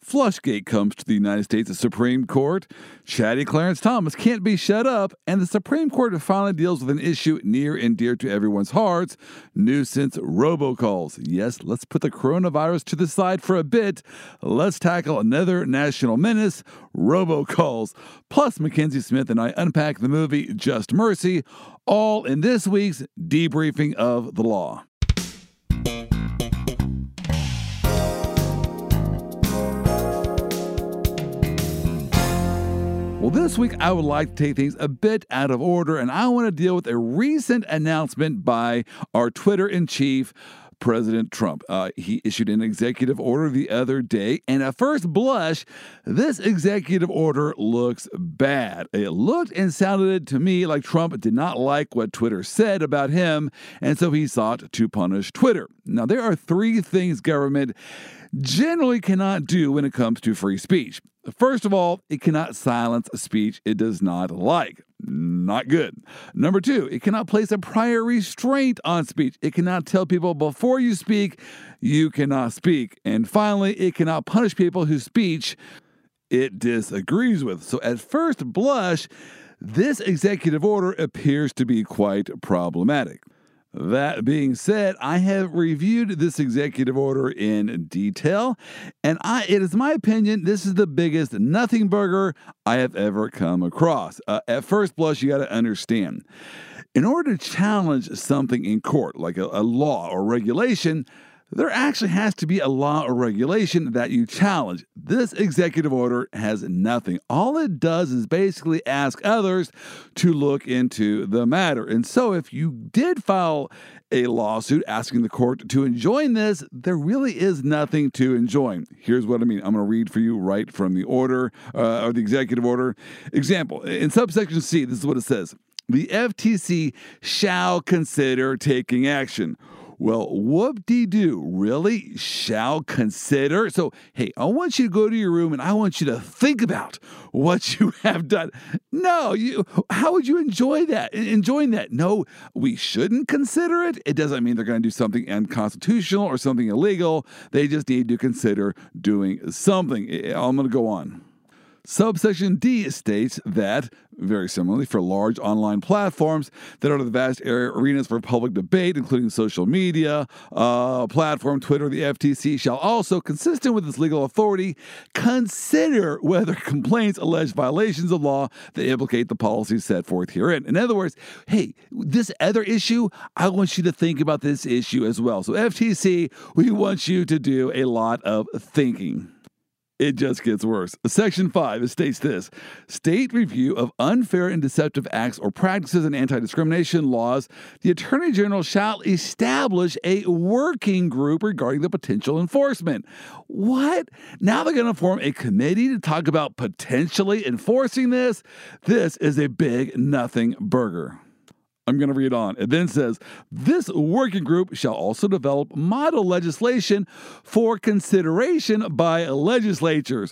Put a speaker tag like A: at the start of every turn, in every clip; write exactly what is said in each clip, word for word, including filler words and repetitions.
A: Flushgate comes to the United States Supreme Court. Chatty Clarence Thomas can't be shut up, and the Supreme Court finally deals with an issue near and dear to everyone's hearts, nuisance robocalls. Yes, let's put the coronavirus to the side for a bit. Let's tackle another national menace, robocalls. Plus, Mackenzie Smith and I unpack the movie Just Mercy, all in this week's Debriefing of the Law. Well, this week I would like to take things a bit out of order, and I want to deal with a recent announcement by our Twitter-in-chief, President Trump. Uh, he issued an executive order the other day, and at first blush, this executive order looks bad. It looked and sounded to me like Trump did not like what Twitter said about him, and so he sought to punish Twitter. Now, there are three things government generally cannot do when it comes to free speech. First of all, it cannot silence a speech it does not like. Not good. Number two, it cannot place a prior restraint on speech. It cannot tell people before you speak, you cannot speak. And finally, it cannot punish people whose speech it disagrees with. So at first blush, this executive order appears to be quite problematic. That being said, I have reviewed this executive order in detail, and I, it is my opinion this is the biggest nothing burger I have ever come across. Uh, at first blush, you got to understand, in order to challenge something in court, like a, a law or regulation, there actually has to be a law or regulation that you challenge. This executive order has nothing. All it does is basically ask others to look into the matter. And so if you did file a lawsuit asking the court to enjoin this, there really is nothing to enjoin. Here's what I mean. I'm going to read for you right from the order, uh, or the executive order. Example, in subsection C, this is what it says. The F T C shall consider taking action. Well, whoop-de-doo, really? Shall consider? So, hey, I want you to go to your room and I want you to think about what you have done. No, you. How would you enjoy that? Enjoying that? No, we shouldn't consider it. It doesn't mean they're going to do something unconstitutional or something illegal. They just need to consider doing something. I'm going to go on. Subsection D states that, very similarly, for large online platforms that are the vast arenas for public debate, including social media, uh, platform, Twitter, the F T C shall also, consistent with its legal authority, consider whether complaints allege violations of law that implicate the policies set forth herein. In other words, hey, this other issue, I want you to think about this issue as well. So F T C, we want you to do a lot of thinking. It just gets worse. Section five, it states this. State review of unfair and deceptive acts or practices and anti-discrimination laws. The Attorney General shall establish a working group regarding the potential enforcement. What? Now they're going to form a committee to talk about potentially enforcing this? This is a big nothing burger. I'm going to read on. It then says, this working group shall also develop model legislation for consideration by legislatures.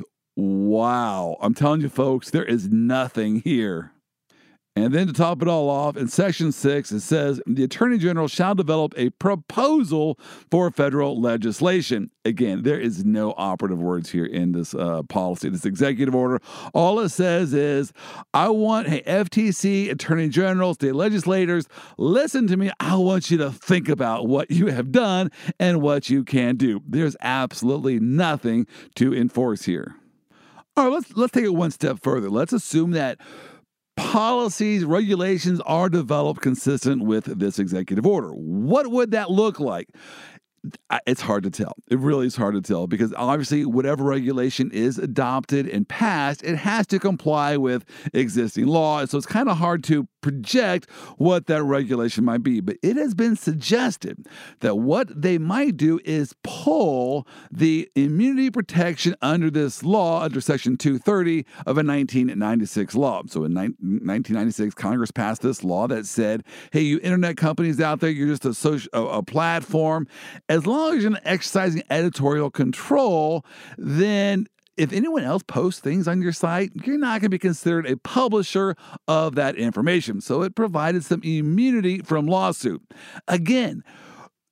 A: Wow. I'm telling you, folks, there is nothing here. And then to top it all off, in Section six, it says, the Attorney General shall develop a proposal for federal legislation. Again, there is no operative words here in this uh, policy, this executive order. All it says is, I want, hey, F T C, Attorney General, state legislators, listen to me. I want you to think about what you have done and what you can do. There's absolutely nothing to enforce here. All right, let's, let's take it one step further. Let's assume that policies, regulations are developed consistent with this executive order. What would that look like? It's hard to tell. It really is hard to tell because obviously whatever regulation is adopted and passed, it has to comply with existing law. So it's kind of hard to project what that regulation might be. But it has been suggested that what they might do is pull the immunity protection under this law, under Section two thirty of a nineteen ninety-six law. So in nineteen ninety-six, Congress passed this law that said, hey, you internet companies out there, you're just a, social, a, a platform. As long as you're exercising editorial control, then if anyone else posts things on your site, you're not going to be considered a publisher of that information. So it provided some immunity from lawsuit. Again,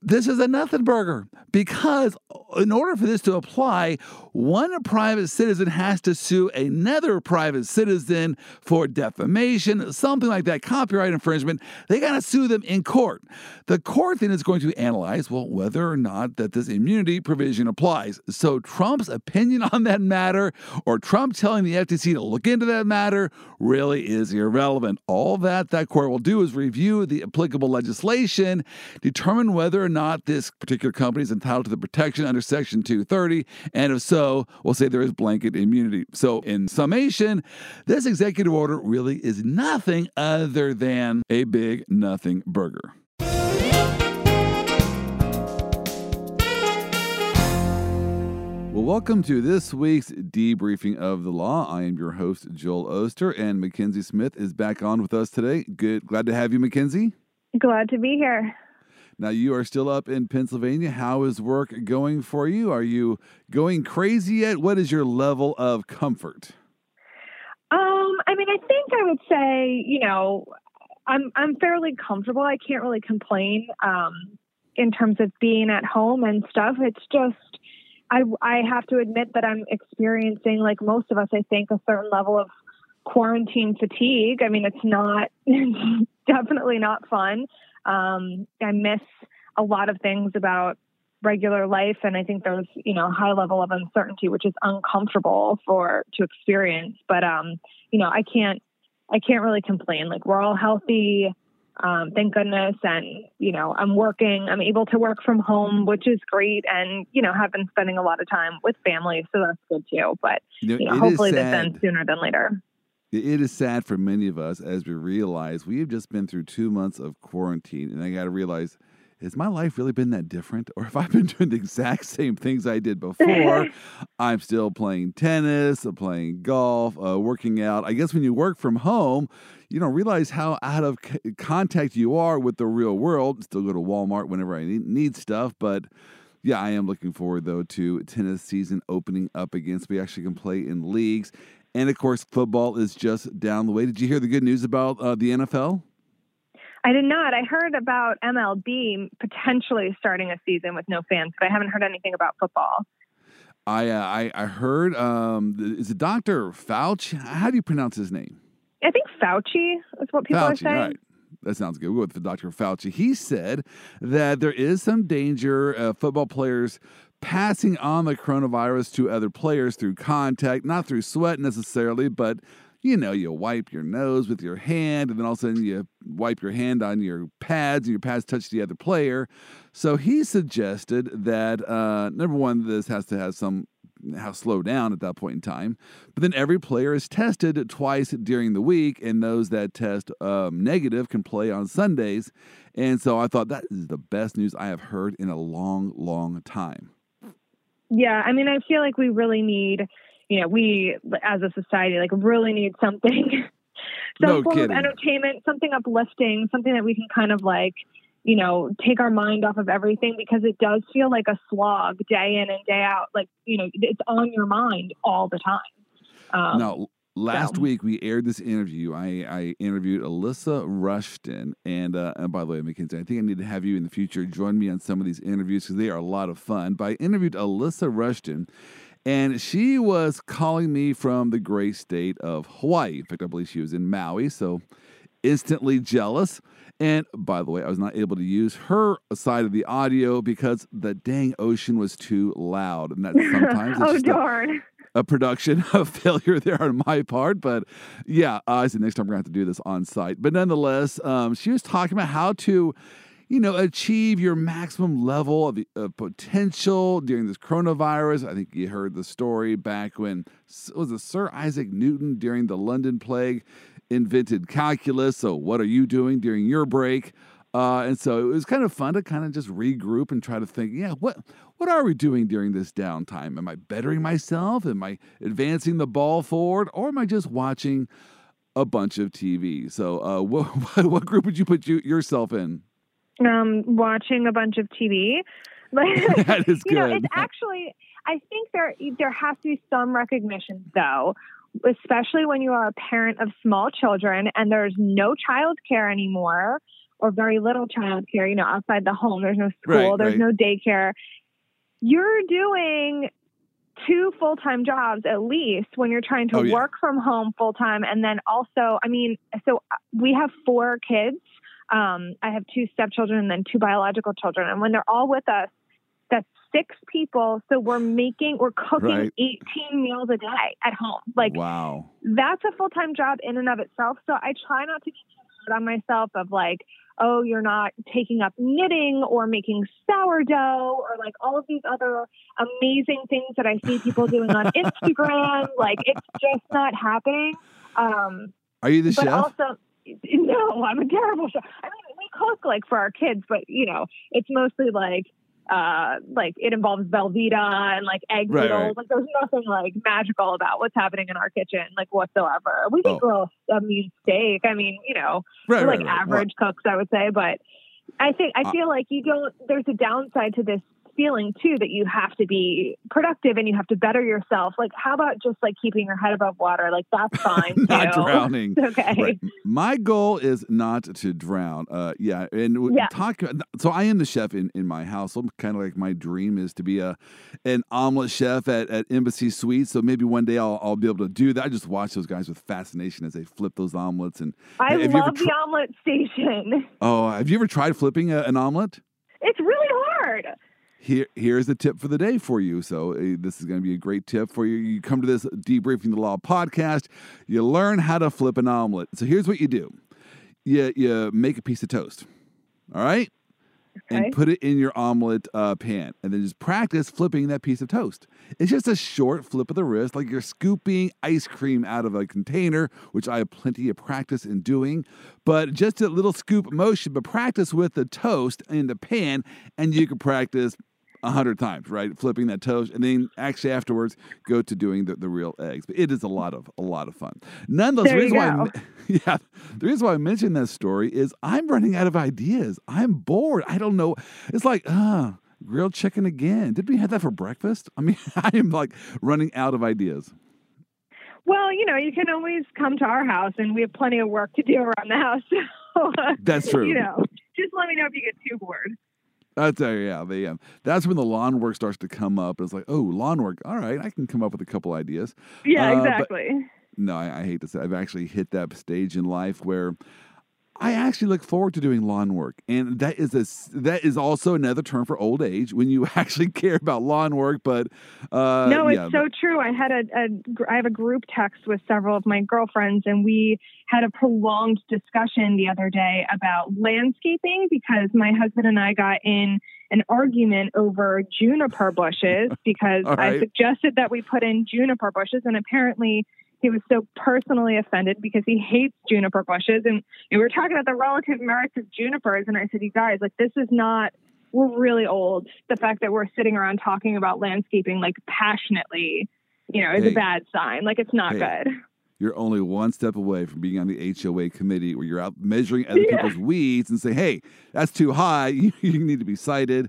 A: This is a nothing burger because in order for this to apply, one private citizen has to sue another private citizen for defamation, something like that, copyright infringement. They got to sue them in court. The court then is going to analyze, well, whether or not that this immunity provision applies. So Trump's opinion on that matter, or Trump telling the F T C to look into that matter, really is irrelevant. All that that court will do is review the applicable legislation, determine whether or not this particular company is entitled to the protection under Section two thirty, and if so, we'll say there is blanket immunity. So in summation, this executive order really is nothing other than a big nothing burger. Well, welcome to this week's debriefing of the law. I am your host, Joel Oster, and Mackenzie Smith is back on with us today. Good, glad to have you, Mackenzie.
B: Glad to be here.
A: Now, you are still up in Pennsylvania. How is work going for you? Are you going crazy yet? What is your level of comfort?
B: Um, I mean, I think I would say, you know, I'm I'm fairly comfortable. I can't really complain um, in terms of being at home and stuff. It's just, I, I have to admit that I'm experiencing, like most of us, I think, a certain level of quarantine fatigue. I mean, it's not, it's definitely not fun. Um, I miss a lot of things about regular life. And I think there's, you know, a high level of uncertainty, which is uncomfortable for, to experience. But, um, you know, I can't, I can't really complain. Like, we're all healthy. Um, thank goodness. And, you know, I'm working, I'm able to work from home, which is great. And, you know, have been spending a lot of time with family. So that's good too. But, you know, you know hopefully this ends sooner than later.
A: It is sad for many of us as we realize we have just been through two months of quarantine. And I got to realize, has my life really been that different? Or have I been doing the exact same things I did before? I'm still playing tennis, I'm playing golf, uh, working out. I guess when you work from home, you don't realize how out of c- contact you are with the real world. Still go to Walmart whenever I need, need stuff. But yeah, I am looking forward, though, to tennis season opening up again so we actually can play in leagues. And, of course, football is just down the way. Did you hear the good news about uh, the N F L?
B: I did not. I heard about M L B potentially starting a season with no fans, but I haven't heard anything about football.
A: I uh, I, I heard, um, is it Doctor Fauci? How do you pronounce his name?
B: I think Fauci is what people
A: Fauci,
B: are saying.
A: All right. That sounds good. We'll go with Doctor Fauci. He said that there is some danger of football players passing on the coronavirus to other players through contact, not through sweat necessarily, but, you know, you wipe your nose with your hand, and then all of a sudden you wipe your hand on your pads, and your pads touch the other player. So he suggested that, uh, number one, this has to have some how slow down at that point in time. But then every player is tested twice during the week, and those that test um, negative can play on Sundays. And so I thought that is the best news I have heard in a long, long time.
B: Yeah, I mean, I feel like we really need, you know, we as a society, like, really need something, some
A: no
B: form
A: kidding.
B: of entertainment, something uplifting, something that we can kind of like, you know, take our mind off of everything, because it does feel like a slog day in and day out. Like, you know, it's on your mind all the time. Um,
A: now, last
B: so.
A: week we aired this interview. I, I interviewed Alyssa Rushton. And, uh, and by the way, Mackenzie, I think I need to have you in the future join me on some of these interviews because they are a lot of fun. But I interviewed Alyssa Rushton, and she was calling me from the great state of Hawaii. In fact, I believe she was in Maui, so instantly jealous. And by the way, I was not able to use her side of the audio because the dang ocean was too loud. And that sometimes
B: oh,
A: it's just
B: darn.
A: A, a production of failure there on my part. But yeah, uh, I said next time we're going to have to do this on site. But nonetheless, um, she was talking about how to, you know, achieve your maximum level of, of potential during this coronavirus. I think you heard the story back when, was it Sir Isaac Newton during the London Plague invented calculus. So what are you doing during your break? Uh, and so it was kind of fun to kind of just regroup and try to think, yeah, what what are we doing during this downtime? Am I bettering myself? Am I advancing the ball forward? Or am I just watching a bunch of T V? So uh, what, what group would you put you, yourself in?
B: Um, watching a bunch of T V.
A: That is good.
B: You know, it's actually, I think there there has to be some recognition, though, especially when you are a parent of small children and there's no childcare anymore, or very little childcare, you know, outside the home. There's no school,
A: Right,
B: there's
A: right.
B: no daycare. You're doing two full-time jobs at least when you're trying to
A: Oh, yeah.
B: work from home full-time. And then also, I mean, so we have four kids. Um, I have two stepchildren and then two biological children. And when they're all with us, that's six people. So we're making, we're cooking
A: Right.
B: eighteen meals a day at home. Like,
A: Wow.
B: that's a full-time job in and of itself. So I try not to get too hard on myself of like, oh, you're not taking up knitting or making sourdough or like all of these other amazing things that I see people doing on Instagram. Like, it's just not happening. Um,
A: Are you the
B: but
A: chef?
B: also, no, I'm a terrible chef. I mean, we cook like for our kids, but you know, it's mostly like, uh, like it involves Velveeta and like egg
A: Right,
B: noodles.
A: right.
B: Like there's nothing like magical about what's happening in our kitchen, like whatsoever. We can
A: Oh.
B: grill a meat steak. I mean, you know,
A: Right,
B: we're
A: right,
B: like
A: right.
B: average cooks, I would say, but I think, I
A: Uh,
B: feel like you don't, there's a downside to this feeling too, that you have to be productive and you have to better yourself. Like, how about just like keeping your head above water? Like that's fine.
A: Not
B: too.
A: drowning.
B: Okay.
A: Right. My goal is not to drown. Uh, yeah, and w-
B: Yeah.
A: talk. So I am the chef in, in my house. So kind of like my dream is to be a an omelet chef at, at Embassy Suites. So maybe one day I'll I'll be able to do that. I just watch those guys with fascination as they flip those omelets. And
B: I
A: have you ever
B: love the
A: tr-
B: omelet station.
A: oh, have you ever tried flipping a, an omelet?
B: It's really hard.
A: Here, here's the tip for the day for you. So uh, this is going to be a great tip for you. You come to this Debriefing the Law podcast, you learn how to flip an omelet. So here's what you do. You, you make a piece of toast, all right?
B: Okay.
A: And put it in your omelet uh, pan. And then just practice flipping that piece of toast. It's just a short flip of the wrist, like you're scooping ice cream out of a container, which I have plenty of practice in doing. But just a little scoop motion, but practice with the toast in the pan, and you can practice a hundred times, right? Flipping that toast, and then actually afterwards go to doing the, the real eggs. But it is a lot of a lot of fun. Nonetheless,
B: There
A: the reason
B: you
A: why
B: go.
A: I, yeah, the reason why I mentioned that story is I'm running out of ideas. I'm bored. I don't know. It's like ah, grilled chicken again. Did we have that for breakfast? I mean, I am like running out of ideas.
B: Well, you know, you can always come to our house and we have plenty of work to do around the house. So, uh,
A: That's true.
B: You know, just let me know if you get too bored.
A: That's uh, yeah, they, um, that's when the lawn work starts to come up. It's like, oh, lawn work. All right, I can come up with a couple ideas.
B: Yeah,
A: Uh, but-
B: exactly.
A: No, I, I hate to say I've actually hit that stage in life where I actually look forward to doing lawn work, and that is a s- that is also another term for old age when you actually care about lawn work. But uh,
B: no, it's
A: yeah,
B: so true. I had a, a, gr- I have a group text with several of my girlfriends, and we had a prolonged discussion the other day about landscaping because my husband and I got in an argument over juniper bushes because
A: All
B: I
A: right.
B: suggested that we put in juniper bushes, and apparently he was so personally offended because he hates juniper bushes. And we were talking about the relative merits of junipers. And I said, you guys, like, this is not, we're really old. The fact that we're sitting around talking about landscaping, like passionately, you know, is
A: Hey.
B: a bad sign. Like, it's not
A: Hey.
B: good.
A: you're only one step away from being on the H O A committee where you're out measuring other
B: Yeah.
A: people's weeds and say, hey, that's too high. You, you need to be cited.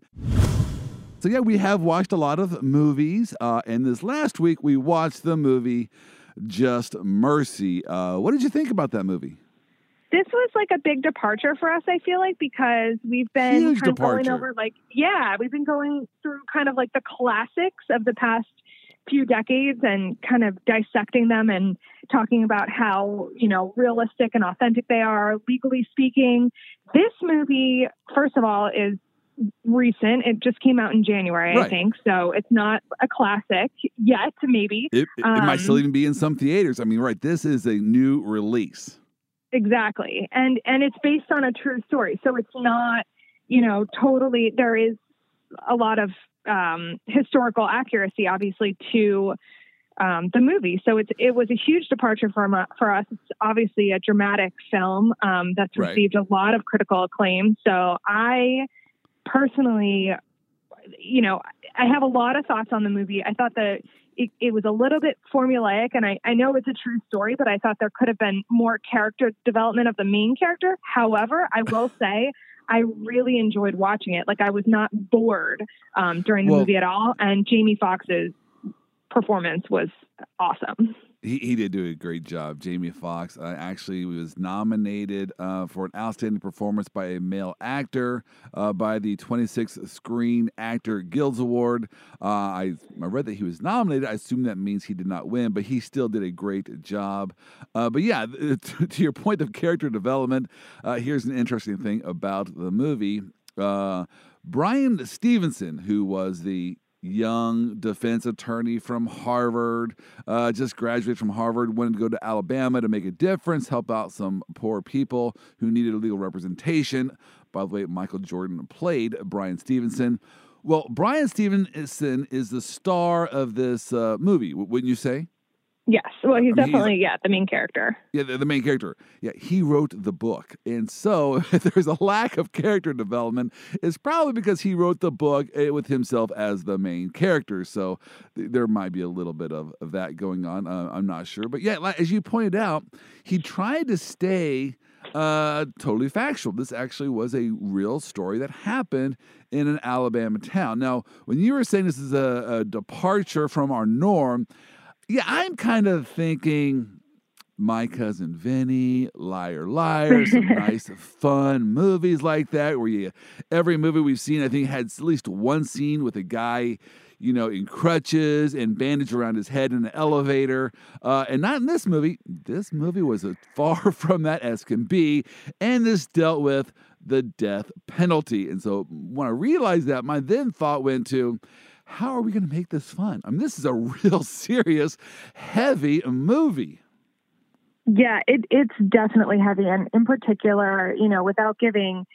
A: So yeah, we have watched a lot of movies. Uh, and this last week, we watched the movie Just Mercy. Uh, what did you think about that movie?
B: This was like a big departure for us, I feel like, because we've been
A: Huge
B: kind of going
A: departure.
B: over like, yeah, we've been going through kind of like the classics of the past few decades and kind of dissecting them and talking about how, you know, realistic and authentic they are, legally speaking. This movie, first of all, is recent. It just came out in January,
A: Right.
B: I think. So it's not a classic yet, maybe.
A: It, it, it might still
B: Um,
A: even be in some theaters. I mean, right, this is a new release.
B: Exactly. And and it's based on a true story. So it's not, you know, totally, there is a lot of um, historical accuracy, obviously, to um, the movie. So it's it was a huge departure for, m- for us. It's obviously a dramatic film um, that's
A: Right.
B: received a lot of critical acclaim. So I personally, you know, I have a lot of thoughts on the movie. I thought that it, it was a little bit formulaic, and I, I know it's a true story, but I thought there could have been more character development of the main character. However, I will say I really enjoyed watching it. Like, I was not bored um, during the
A: Well-
B: movie at all, and Jamie Foxx's performance was awesome.
A: He, he did do a great job. Jamie Foxx uh, actually was nominated uh, for an outstanding performance by a male actor uh, by the twenty-sixth Screen Actor Guild Award. Uh, I, I read that he was nominated. I assume that means he did not win, but he still did a great job. Uh, but yeah, to, to your point of character development, uh, here's an interesting thing about the movie. Uh, Bryan Stevenson, who was the young defense attorney from Harvard, uh, just graduated from Harvard, wanted to go to Alabama to make a difference, help out some poor people who needed legal representation. By the way, Michael Jordan played Bryan Stevenson. Well, Bryan Stevenson is the star of this uh, movie, wouldn't you say?
B: Yes. Well, he's
A: I mean,
B: definitely,
A: he's,
B: yeah, the main character.
A: Yeah, the, the main character. Yeah, he wrote the book. And so if there's a lack of character development, it's probably because he wrote the book with himself as the main character. So th- there might be a little bit of, of that going on. Uh, I'm not sure. But yeah, as you pointed out, he tried to stay uh, totally factual. This actually was a real story that happened in an Alabama town. Now, when you were saying this is a, a departure from our norm, yeah, I'm kind of thinking My Cousin Vinny, Liar Liar, some nice fun movies like that where you, every movie we've seen, I think, had at least one scene with a guy, you know, in crutches and bandage around his head in an elevator. Uh, and not in this movie. This movie was as far from that as can be. And this dealt with the death penalty. And so when I realized that, my then thought went to, how are we going to make this fun? I mean, this is a real serious, heavy movie.
B: Yeah, it, it's definitely heavy. And in particular, you know, without giving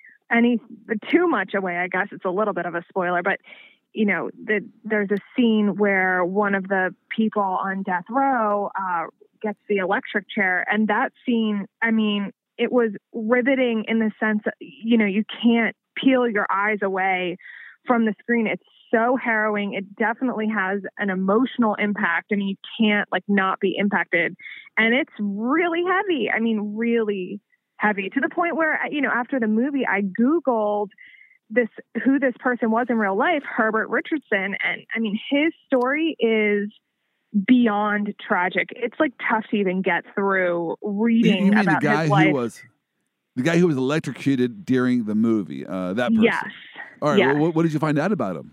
B: any too much away, I guess it's a little bit of a spoiler, but, you know, the, there's a scene where one of the people on death row uh, gets the electric chair. And that scene, I mean, it was riveting in the sense that, you know, you can't peel your eyes away from the screen. It's so harrowing. It definitely has an emotional impact. I mean, you can't like not be impacted. And it's really heavy. I mean, really heavy to the point where, you know, after the movie, I Googled this, who this person was in real life, Herbert Richardson. And I mean, his story is beyond tragic. It's like tough to even get through reading
A: you mean
B: about
A: the guy
B: his life.
A: Who was, the guy who was electrocuted during the movie, uh, that person?
B: Yes.
A: All right.
B: Yes.
A: Well, what, what did you find out about him?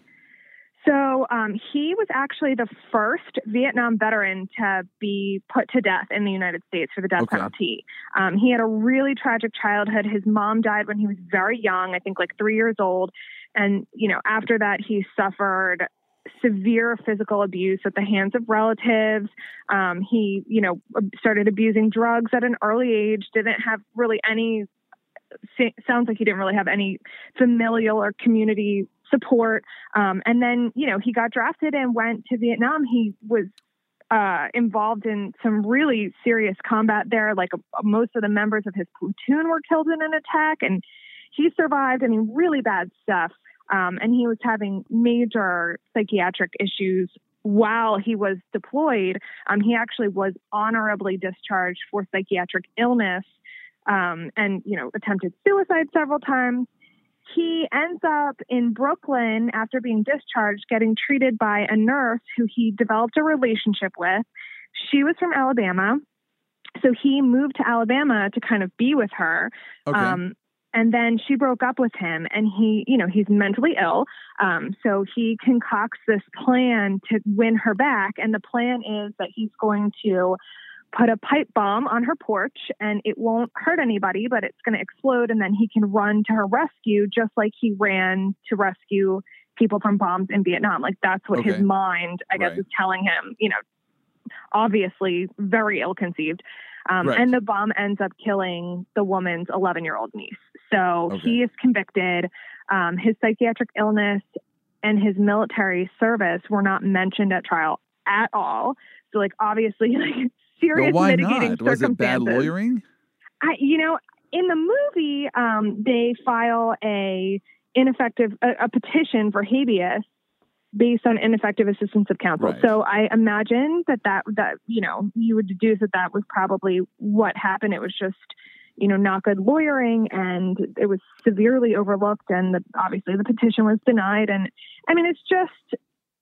B: So um, he was actually the first Vietnam veteran to be put to death in the United States for the death
A: Okay.
B: penalty. Um, he had a really tragic childhood. His mom died when he was very young, I think like three years old. And, you know, after that, he suffered severe physical abuse at the hands of relatives. Um, he, you know, started abusing drugs at an early age, didn't have really any, sounds like he didn't really have any familial or community support. Um, and then, you know, he got drafted and went to Vietnam. He was uh, involved in some really serious combat there. Like uh, most of the members of his platoon were killed in an attack, and he survived. I mean, really bad stuff. Um, and he was having major psychiatric issues while he was deployed. Um, he actually was honorably discharged for psychiatric illness, um, and, you know, attempted suicide several times. He ends up in Brooklyn after being discharged, getting treated by a nurse who he developed a relationship with. She was from Alabama. So he moved to Alabama to kind of be with her.
A: Okay.
B: Um, and then she broke up with him, and he, you know, he's mentally ill. Um, so he concocts this plan to win her back. And the plan is that he's going to put a pipe bomb on her porch, and it won't hurt anybody, but it's going to explode. And then he can run to her rescue, just like he ran to rescue people from bombs in Vietnam. Like that's what
A: Okay.
B: his mind, I guess,
A: Right.
B: is telling him, you know, obviously very ill-conceived. Um,
A: Right.
B: And the bomb ends up killing the woman's eleven-year-old niece. So
A: Okay.
B: he is convicted. Um, his psychiatric illness and his military service were not mentioned at trial at all. So, like, obviously, like, serious
A: Well, why
B: mitigating
A: not? Was it bad
B: circumstances.
A: lawyering?
B: I, you know, in the movie, um, they file a ineffective a, a petition for habeas based on ineffective assistance of counsel.
A: Right.
B: So I imagine that, that that you know you would deduce that that was probably what happened. It was just, you know, not good lawyering, and it was severely overlooked, and the, obviously the petition was denied. And I mean, it's just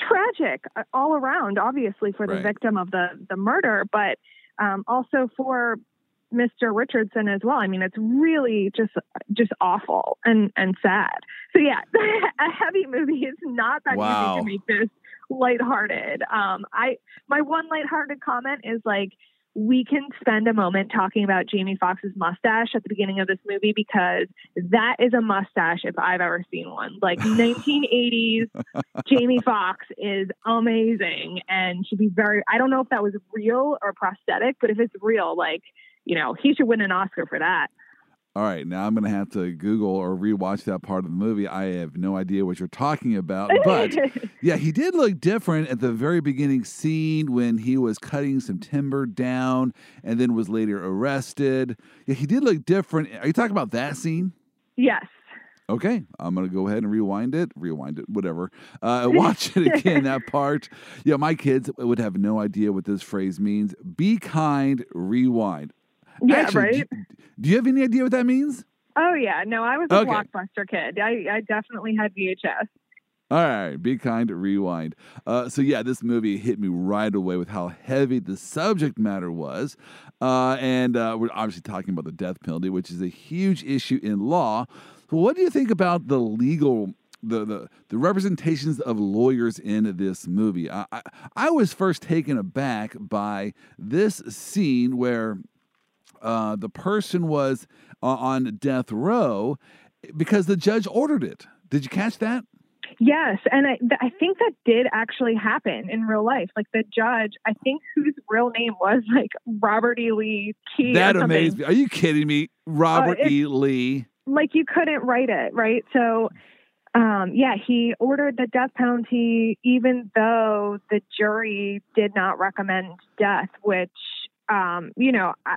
B: tragic all around, obviously for the
A: Right.
B: victim of the, the murder, but um, also for Mister Richardson as well. I mean, it's really just just awful and, and sad. So yeah, a heavy movie is not that
A: Wow.
B: easy to make this lighthearted. Um, I my one lighthearted comment is like, we can spend a moment talking about Jamie Foxx's mustache at the beginning of this movie, because that is a mustache if I've ever seen one. Like nineteen eighties Jamie Foxx is amazing and should be very, I don't know if that was real or prosthetic, but if it's real, like, you know, he should win an Oscar for that.
A: All right, now I'm going to have to Google or rewatch that part of the movie. I have no idea what you're talking about. But, yeah, he did look different at the very beginning scene when he was cutting some timber down and then was later arrested. Yeah, he did look different. Are you talking about that scene?
B: Yes.
A: Okay, I'm going to go ahead and rewind it, rewind it, whatever. Uh, watch it again, that part. Yeah, my kids would have no idea what this phrase means. Be kind, rewind.
B: Yeah,
A: Actually,
B: right?
A: do, do you have any idea what that means?
B: Oh, yeah. No, I was a
A: Okay.
B: Blockbuster kid. I, I definitely had V H S.
A: All right, be kind, rewind. Uh, so yeah, this movie hit me right away with how heavy the subject matter was. Uh, and uh, we're obviously talking about the death penalty, which is a huge issue in law. So what do you think about the legal The, the the representations of lawyers in this movie? I, I I was first taken aback by this scene where uh, the person was uh, on death row because the judge ordered it. Did you catch that?
B: Yes, and I, th- I think that did actually happen in real life. Like the judge, I think whose real name was like Robert E. Lee Key.
A: That
B: or something.
A: amazed me. Are you kidding me? Robert
B: Uh,
A: E. Lee.
B: Like you couldn't write it, right? So, um, yeah, he ordered the death penalty, even though the jury did not recommend death. Which, um, you know, I,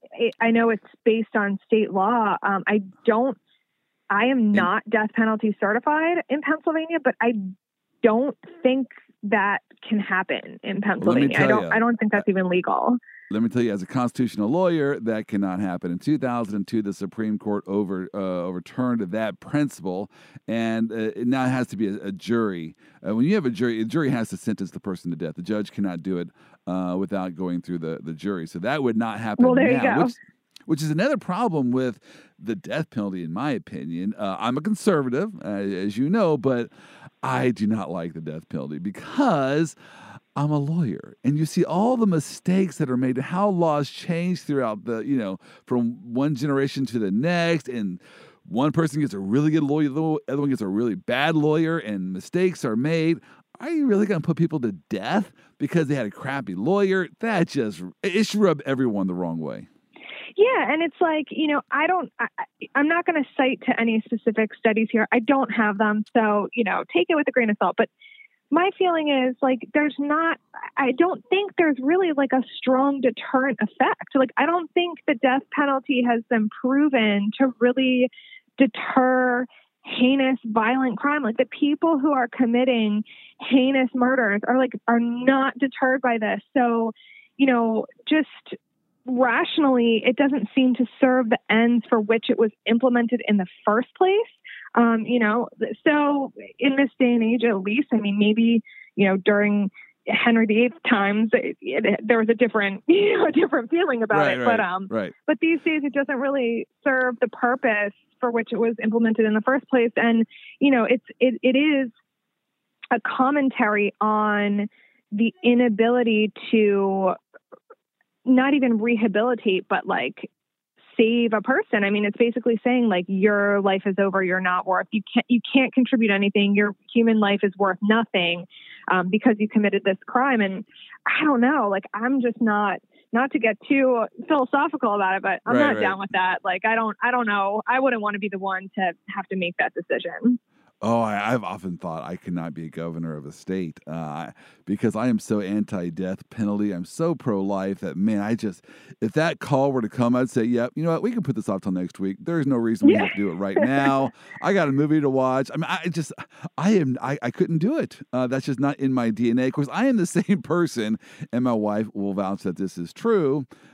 B: I know it's based on state law. Um, I don't. I am not death penalty certified in Pennsylvania, but I don't think that can happen in Pennsylvania. I don't.
A: you,
B: I don't think that's even legal.
A: Let me tell you, as a constitutional lawyer, that cannot happen. In two thousand two, the Supreme Court over uh, overturned that principle, and uh, it now has to be a, a jury. Uh, when you have a jury, a jury has to sentence the person to death. The judge cannot do it uh, without going through the, the jury. So that would not happen
B: Well, there
A: now.
B: you go.
A: Which, which is another problem with the death penalty, in my opinion. Uh, I'm a conservative, uh, as you know, but I do not like the death penalty because I'm a lawyer, and you see all the mistakes that are made, how laws change throughout the, you know, from one generation to the next, and one person gets a really good lawyer, the other one gets a really bad lawyer, and mistakes are made. Are you really going to put people to death because they had a crappy lawyer? That just, it should rub everyone the wrong way.
B: Yeah, and it's like, you know, I don't, I, I'm not going to cite to any specific studies here. I don't have them, so, you know, take it with a grain of salt. But my feeling is like, there's not, I don't think there's really like a strong deterrent effect. Like, I don't think the death penalty has been proven to really deter heinous, violent crime. Like the people who are committing heinous murders are like, are not deterred by this. So, you know, just rationally, it doesn't seem to serve the ends for which it was implemented in the first place. Um, you know, so in this day and age, at least, I mean, maybe, you know, during Henry the Eighth times, it, it, there was a different, you know, a different feeling about
A: right,
B: it.
A: Right,
B: but, um,
A: right.
B: but these days it doesn't really serve the purpose for which it was implemented in the first place. And, you know, it's, it, it is a commentary on the inability to not even rehabilitate, but like save a person. I mean, it's basically saying like your life is over. You're not worth, you can't, you can't contribute anything. Your human life is worth nothing um, because you committed this crime. And I don't know, like, I'm just not, not to get too philosophical about it, but I'm
A: Right,
B: not
A: right.
B: down with that. Like, I don't, I don't know. I wouldn't want to be the one to have to make that decision.
A: Oh, I, I've often thought I could not be a governor of a state uh, because I am so anti-death penalty. I'm so pro-life that, man, I just, if that call were to come, I'd say, yep, you know what, we can put this off till next week. There's no reason we
B: Yeah.
A: have to do it right now. I got a movie to watch. I mean, I just, I am, I, I couldn't do it. Uh, that's just not in my D N A. Of course, I am the same person, and my wife will vouch that this is true,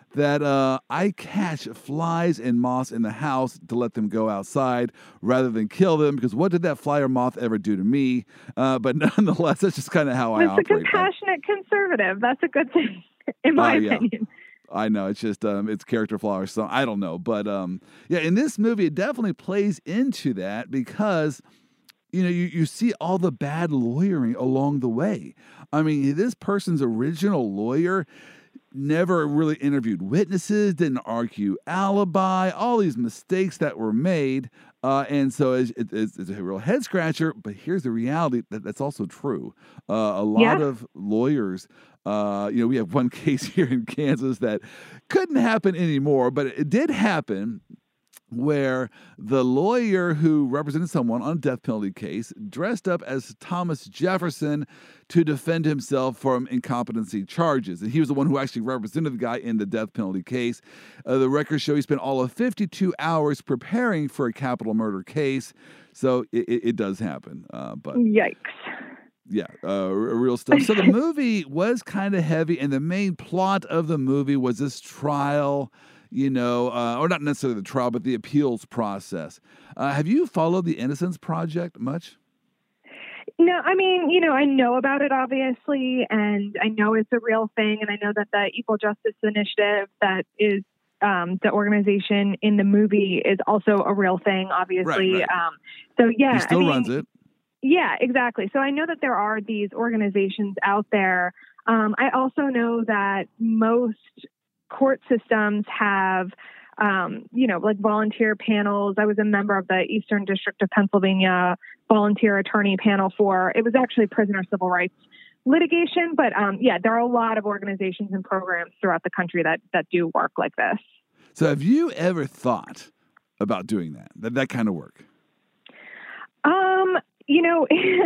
A: that uh, I catch flies and moths in the house to let them go outside rather than kill them, because what did that fly or moth ever do to me? Uh, but nonetheless, that's just kind of how I
B: It's a
A: operate.
B: compassionate conservative. That's a good thing, in my
A: uh, yeah.
B: opinion.
A: I know, it's just um, it's character flaw or something. I don't know, but um, yeah, in this movie, it definitely plays into that because you know you, you see all the bad lawyering along the way. I mean, this person's original lawyer never really interviewed witnesses, didn't argue alibi, all these mistakes that were made. Uh, and so it's, it's, it's a real head scratcher, but here's the reality that that's also true. Uh, a lot
B: Yeah.
A: of lawyers, uh, you know, we have one case here in Kansas that couldn't happen anymore, but it did happen, where the lawyer who represented someone on a death penalty case dressed up as Thomas Jefferson to defend himself from incompetency charges. And he was the one who actually represented the guy in the death penalty case. Uh, the records show he spent all of fifty-two hours preparing for a capital murder case. So it, it, it does happen. Uh, but
B: Yikes.
A: Yeah, uh, r- real stuff. So the movie was kind of heavy, and the main plot of the movie was this trial, you know, uh, or not necessarily the trial, but the appeals process. Uh, have you followed the Innocence Project much?
B: No, I mean, you know, I know about it, obviously, and I know it's a real thing, and I know that the Equal Justice Initiative that is um, the organization in the movie is also a real thing, obviously.
A: Right, right.
B: Um, so, yeah.
A: He still
B: I mean,
A: runs it.
B: Yeah, exactly. So I know that there are these organizations out there. Um, I also know that most court systems have, um, you know, like volunteer panels. I was a member of the Eastern District of Pennsylvania volunteer attorney panel for, it was actually prisoner civil rights litigation. But um, yeah, there are a lot of organizations and programs throughout the country that, that do work like this.
A: So have you ever thought about doing that, that, that kind of work?
B: Um, you know,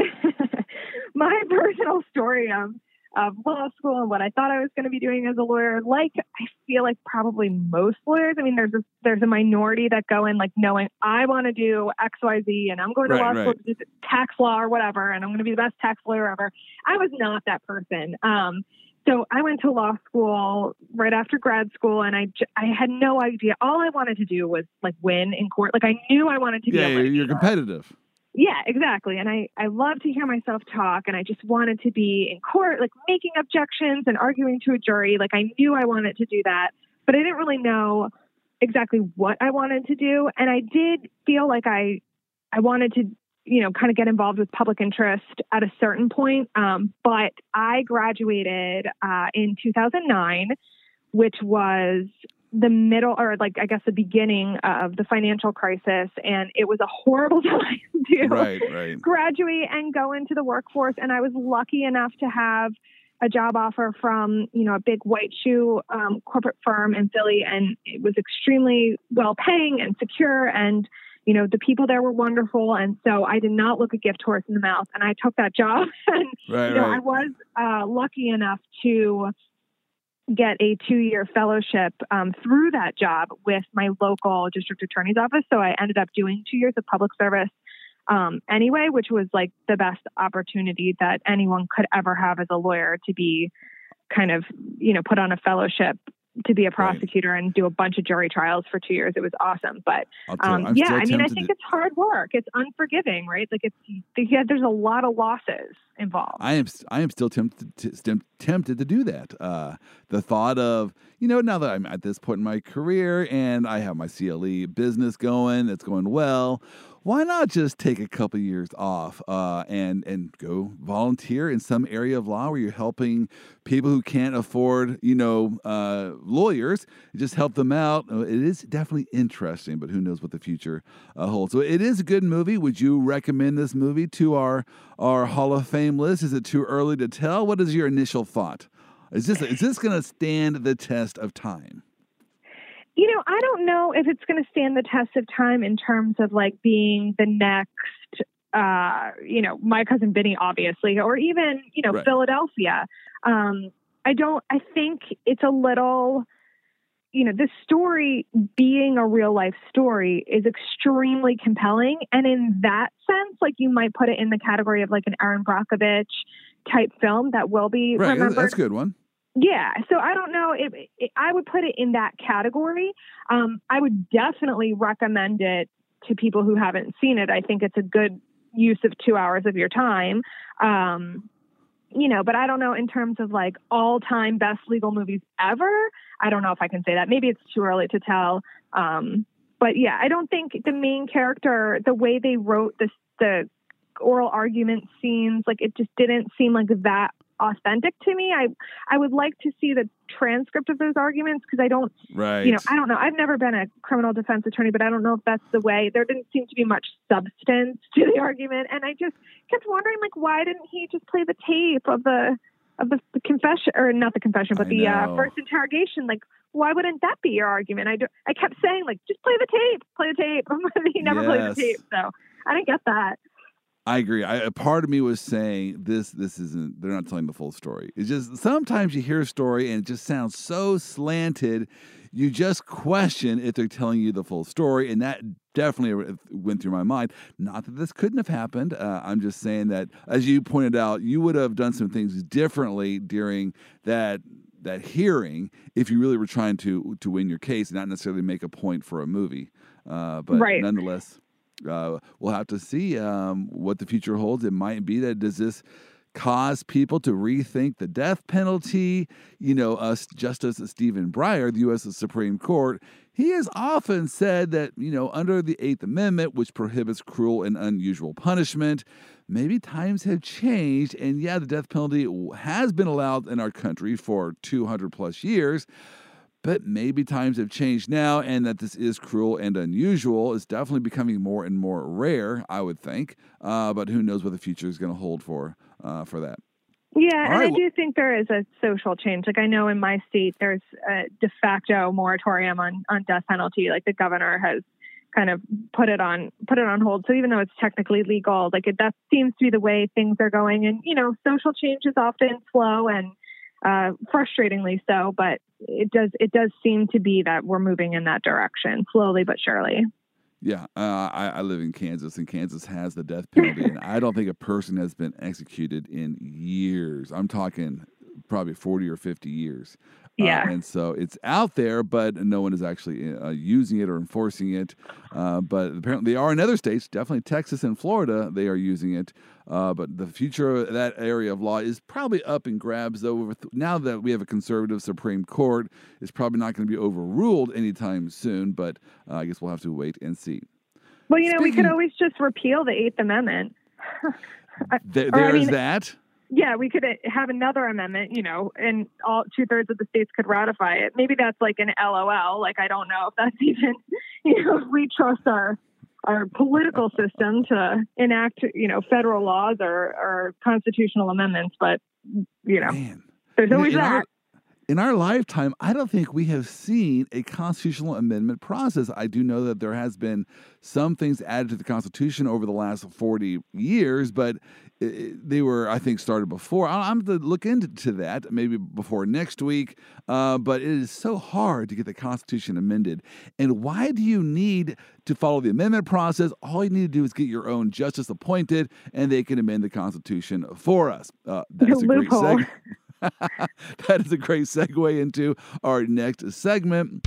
B: my personal story of, of law school and what I thought I was going to be doing as a lawyer, like, I feel like probably most lawyers, I mean, there's a, there's a minority that go in like knowing I want to do X, Y, Z, and I'm going to
A: Right,
B: law
A: right.
B: school to do tax law or whatever, and I'm going to be the best tax lawyer ever. I was not that person. Um, so I went to law school right after grad school, and I, j- I had no idea. All I wanted to do was like win in court. Like I knew I wanted to be
A: Yeah,
B: a
A: you're, you're
B: litigator.
A: competitive.
B: Yeah, exactly. And I, I love to hear myself talk, and I just wanted to be in court, like making objections and arguing to a jury. Like I knew I wanted to do that, but I didn't really know exactly what I wanted to do. And I did feel like I, I wanted to, you know, kind of get involved with public interest at a certain point. Um, but I graduated uh, in two thousand nine, which was the middle, or like, I guess the beginning of the financial crisis. And it was a horrible time to
A: Right, right.
B: graduate and go into the workforce. And I was lucky enough to have a job offer from, you know, a big white shoe um, corporate firm in Philly. And it was extremely well paying and secure. And, you know, the people there were wonderful. And so I did not look a gift horse in the mouth. And I took that job. And,
A: Right,
B: you know,
A: right.
B: I was uh, lucky enough to get a two-year fellowship um, through that job with my local district attorney's office. So I ended up doing two years of public service um, anyway, which was like the best opportunity that anyone could ever have as a lawyer, to be kind of, you know, put on a fellowship to be a prosecutor right. and do a bunch of jury trials for two years. It was awesome. But um,
A: I'm
B: yeah,
A: still
B: I mean, I
A: tempted
B: think
A: to-
B: it's hard work. It's unforgiving, right? Like it's, yeah, there's a lot of losses involved.
A: I am I am still tempted to, stem- tempted to do that. Uh, the thought of, you know, now that I'm at this point in my career and I have my C L E business going, it's going well, why not just take a couple years off uh, and and go volunteer in some area of law where you're helping people who can't afford, you know, uh, lawyers, just help them out. It is definitely interesting, but who knows what the future uh, holds. So it is a good movie. Would you recommend this movie to our our Hall of Fame list? Is it too early to tell? What is your initial thought? Is this is this going to stand the test of time?
B: You know, I don't know if it's going to stand the test of time in terms of like being the next, uh, you know, My Cousin Vinny, obviously, or even, you know,
A: Right.
B: Philadelphia. Um, I don't, I think it's a little, you know, this story being a real life story is extremely compelling. And in that sense, like you might put it in the category of like an Aaron Brockovich type film that will be
A: Right,
B: remembered.
A: that's a good one.
B: Yeah, so I don't know if, if I would put it in that category. Um, I would definitely recommend it to people who haven't seen it. I think it's a good use of two hours of your time. Um, you know, but I don't know in terms of like all time best legal movies ever. I don't know if I can say that. Maybe it's too early to tell. Um, but yeah, I don't think the main character, the way they wrote this, the oral argument scenes, like it just didn't seem like that authentic to me. I I would like to see the transcript of those arguments because I don't,
A: right.
B: you know, I don't know. I've never been a criminal defense attorney, but I don't know if that's the way. There didn't seem to be much substance to the argument, and I just kept wondering, like, why didn't he just play the tape of the of the, the confession, or not the confession, but I the uh, first interrogation? Like, why wouldn't that be your argument? I do, I kept saying, like, just play the tape, play the tape. He never
A: yes.
B: played the tape, so I didn't get that.
A: I agree. I, a part of me was saying this. This isn't. They're not telling the full story. It's just sometimes you hear a story and it just sounds so slanted. You just question if they're telling you the full story, and that definitely went through my mind. Not that this couldn't have happened. Uh, I'm just saying that, as you pointed out, you would have done some things differently during that that hearing if you really were trying to to win your case, and not necessarily make a point for a movie. Uh, but
B: right.
A: nonetheless. Uh, we'll have to see um, what the future holds. It might be that does this cause people to rethink the death penalty? You know, uh, Justice Stephen Breyer, the U S Supreme Court, he has often said that, you know, under the Eighth Amendment, which prohibits cruel and unusual punishment, maybe times have changed. And yeah, the death penalty has been allowed in our country for two hundred plus years. But maybe times have changed now, and that this is cruel and unusual. It's definitely becoming more and more rare, I would think. Uh, but who knows what the future is going to hold for uh, for that.
B: Yeah,
A: All
B: and
A: right.
B: I do think there is a social change. Like I know in my state, there's a de facto moratorium on, on death penalty. Like the governor has kind of put it on put it on hold. So even though it's technically legal, like it, that seems to be the way things are going. And you know, social change is often slow and uh, frustratingly so, but it does it does seem to be that we're moving in that direction slowly but surely.
A: Yeah, uh, I, I live in Kansas, and Kansas has the death penalty, and I don't think a person has been executed in years. I'm talking probably forty or fifty years.
B: Yeah.
A: Uh, and so it's out there, but no one is actually uh, using it or enforcing it. Uh, but apparently they are in other states, definitely Texas and Florida, they are using it. Uh, but the future of that area of law is probably up in grabs, though. With, now that we have a conservative Supreme Court, it's probably not going to be overruled anytime soon, but uh, I guess we'll have to wait and see.
B: Well, you know,
A: Speaking,
B: we could always just repeal the Eighth Amendment.
A: th-
B: or,
A: there's
B: I mean,
A: that.
B: Yeah, we could have another amendment, you know, and all two thirds of the states could ratify it. Maybe that's like an L O L. Like, I don't know if that's even, you know, if we trust our our political system to enact, you know, federal laws or, or constitutional amendments. But, you know,
A: Man.
B: there's always
A: in
B: that.
A: Our, in our lifetime, I don't think we have seen a constitutional amendment process. I do know that there has been some things added to the Constitution over the last forty years, but it, they were, I think, started before. I'm going to look into that maybe before next week, uh, but it is so hard to get the Constitution amended. And why do you need to follow the amendment process? All you need to do is get your own justice appointed, and they can amend the Constitution for us. Uh, that's a great segue. That is a great segue into our next segment.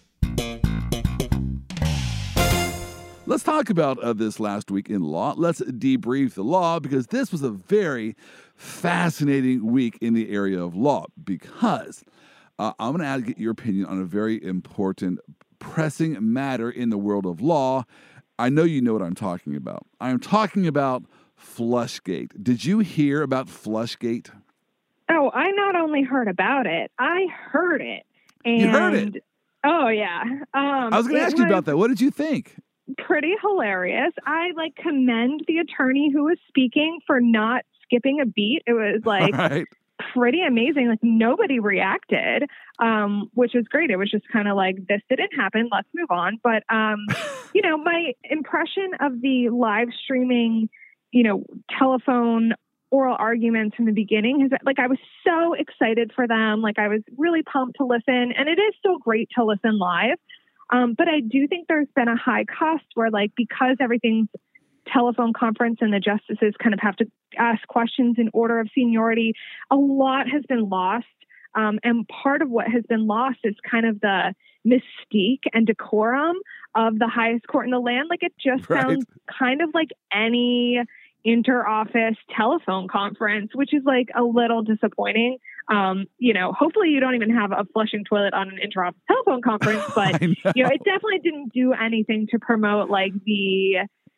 A: Let's talk about uh, this last week in law. Let's debrief the law, because this was a very fascinating week in the area of law, because uh, I'm going to get your opinion on a very important, pressing matter in the world of law. I know you know what I'm talking about. I'm talking about Flushgate. Did you hear about Flushgate?
B: Oh, I not only heard about it, I heard it. And,
A: you heard it?
B: Oh, yeah. Um,
A: I was going to ask you about that. What did you think?
B: Pretty hilarious. I, like, commend the attorney who was speaking for not skipping a beat. It was, like,
A: right.
B: pretty amazing. Like, nobody reacted, um, which was great. It was just kind of like, this didn't happen. Let's move on. But, um, you know, my impression of the live streaming, you know, telephone oral arguments from the beginning is that, like, I was so excited for them. Like, I was really pumped to listen, and it is still great to listen live. Um, but I do think there's been a high cost where, like, because everything's telephone conference and the justices kind of have to ask questions in order of seniority, a lot has been lost Um, and part of what has been lost is kind of the mystique and decorum of the highest court in the land. Like, it just
A: Right.
B: sounds kind of like any inter-office telephone conference, which is like a little disappointing. Um, you know, hopefully you don't even have a flushing toilet on an inter-office telephone conference, but
A: I know.
B: you know, it definitely didn't do anything to promote like the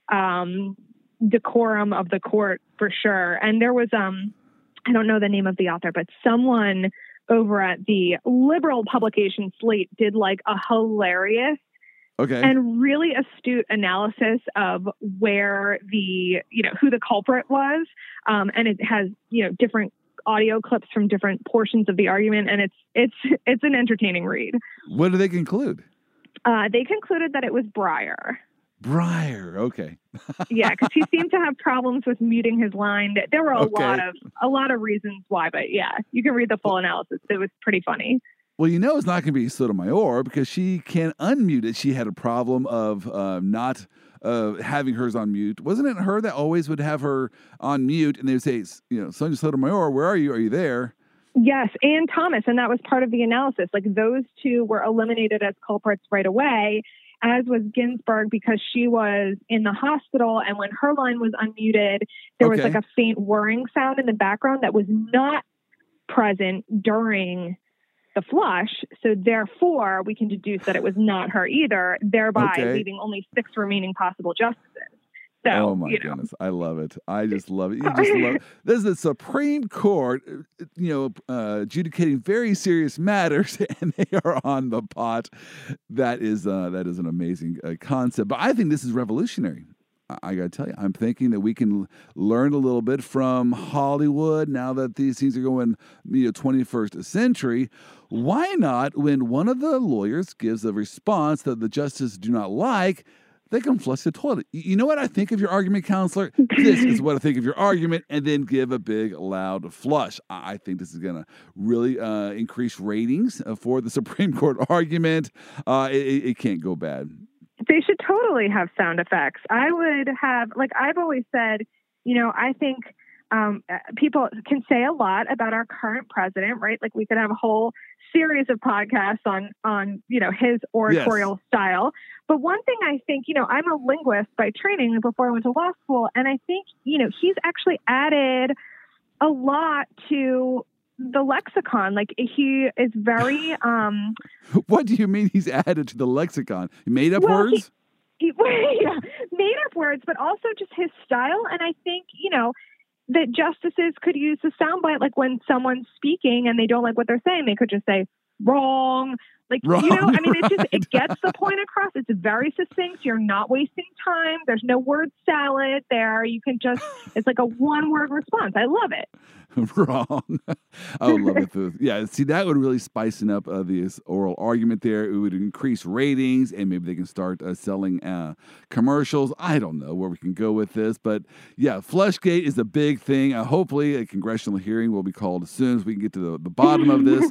B: um, decorum of the court for sure. And there was, um, I don't know the name of the author, but someone over at the liberal publication Slate did like a hilarious
A: Okay.
B: and really astute analysis of where the, you know, who the culprit was. Um, and it has, you know, different audio clips from different portions of the argument. And it's, it's, it's an entertaining read.
A: What do they conclude?
B: Uh, they concluded that it was Breyer.
A: Breyer. Okay.
B: Yeah, because he seemed to have problems with muting his line. There were a
A: Okay.
B: lot of a lot of reasons why, but yeah, you can read the full analysis. It was pretty funny.
A: Well, you know it's not going to be Sotomayor because she can't unmute it. She had a problem of uh, not uh, having hers on mute. Wasn't it her that always would have her on mute and they would say, you know, Sonia Sotomayor, where are you? Are you there?
B: Yes, and Thomas, and that was part of the analysis. Like, those two were eliminated as culprits right away, as was Ginsburg, because she was in the hospital, and when her line was unmuted, there was
A: Okay.
B: like a faint whirring sound in the background that was not present during the flush. So therefore, we can deduce that it was not her either, thereby
A: Okay.
B: leaving only six remaining possible justices. So,
A: oh my
B: you know.
A: goodness, I love it. I just love it. You just love it. This is the Supreme Court, uh, you know, uh, adjudicating very serious matters, and they are on the pot. That is uh, that is an amazing uh, concept. But I think this is revolutionary. I, I got to tell you, I'm thinking that we can l- learn a little bit from Hollywood now that these things are going, you know, twenty-first century. Why not, when one of the lawyers gives a response that the justices do not like, they can flush the toilet. Y- You know what I think of your argument, counselor? This is what I think of your argument, and then give a big, loud flush. I I think this is going to really uh, increase ratings uh, for the Supreme Court argument. Uh, it, it it can't go bad.
B: They should totally have sound effects. I would have, like I've always said, you know, I think um, uh, people can say a lot about our current president, right? Like, we could have a whole series of podcasts on, on, you know, his oratorial style. But one thing I think, you know, I'm a linguist by training before I went to law school. And I think, you know, he's actually added a lot to the lexicon. Like, he is very, um,
A: What do you mean he's added to the lexicon? Made up
B: Well,
A: words?
B: he, yeah, made up words, but also just his style. And I think, you know, that justices could use the soundbite, like when someone's speaking and they don't like what they're saying, they could just say wrong. Like,
A: Wrong,
B: you know, I mean, it just,
A: right.
B: it gets the point across. It's very succinct. You're not wasting time. There's no word salad there. You can just, it's like a one word response. I love it.
A: Wrong. I would love it. Too. Yeah, see, that would really spicing up uh, this oral argument there. It would increase ratings, and maybe they can start uh, selling uh, commercials. I don't know where we can go with this, but yeah, Flushgate is a big thing. Uh, hopefully, a congressional hearing will be called as soon as we can get to the, the bottom of this.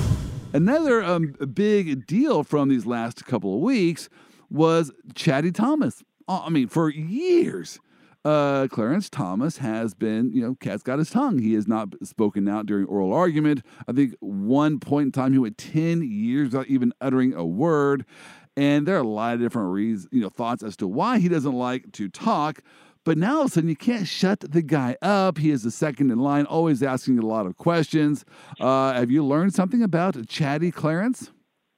A: Another um, big deal from these last couple of weeks was Chatty Thomas. Uh, I mean, for years, uh, Clarence Thomas has been, you know, cat's got his tongue. He has not spoken out during oral argument. I think one point in time he went ten years without even uttering a word. And there are a lot of different reasons, you know, thoughts as to why he doesn't like to talk. But now all of a sudden you can't shut the guy up. He is the second in line, always asking a lot of questions. Uh, have you learned something about Chatty Clarence?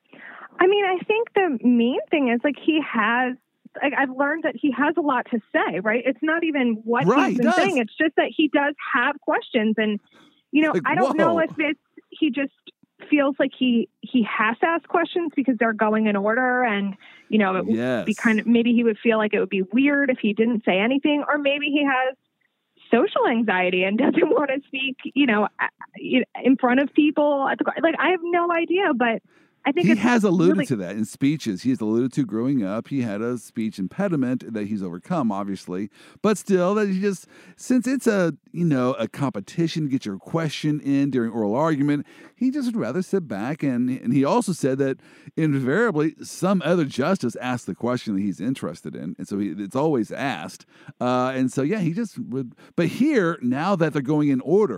B: I mean, I think the main thing is, like, he has, like, I've learned that he has a lot to say, right? It's not even what
A: Right,
B: he's
A: he
B: been
A: does.
B: saying. It's just that he does have questions. And, you know,
A: Like,
B: I don't know
A: whoa.
B: if it's, he just feels like he, he has to ask questions because they're going in order. And, you know, it would
A: Yes.
B: be kind of, maybe he would feel like it would be weird if he didn't say anything, or maybe he has social anxiety and doesn't want to speak, you know, in front of people. At the, like, I have no idea, but I think
A: He
B: it's
A: has alluded
B: really,
A: to that in speeches. He has alluded to growing up. He had a speech impediment that he's overcome, obviously, but still, that he just, since it's a, you know, a competition to get your question in during oral argument, he just would rather sit back. And and he also said that invariably some other justice asks the question that he's interested in, and so he, it's always asked. Uh, and so yeah, he just would. But here, now that they're going in order,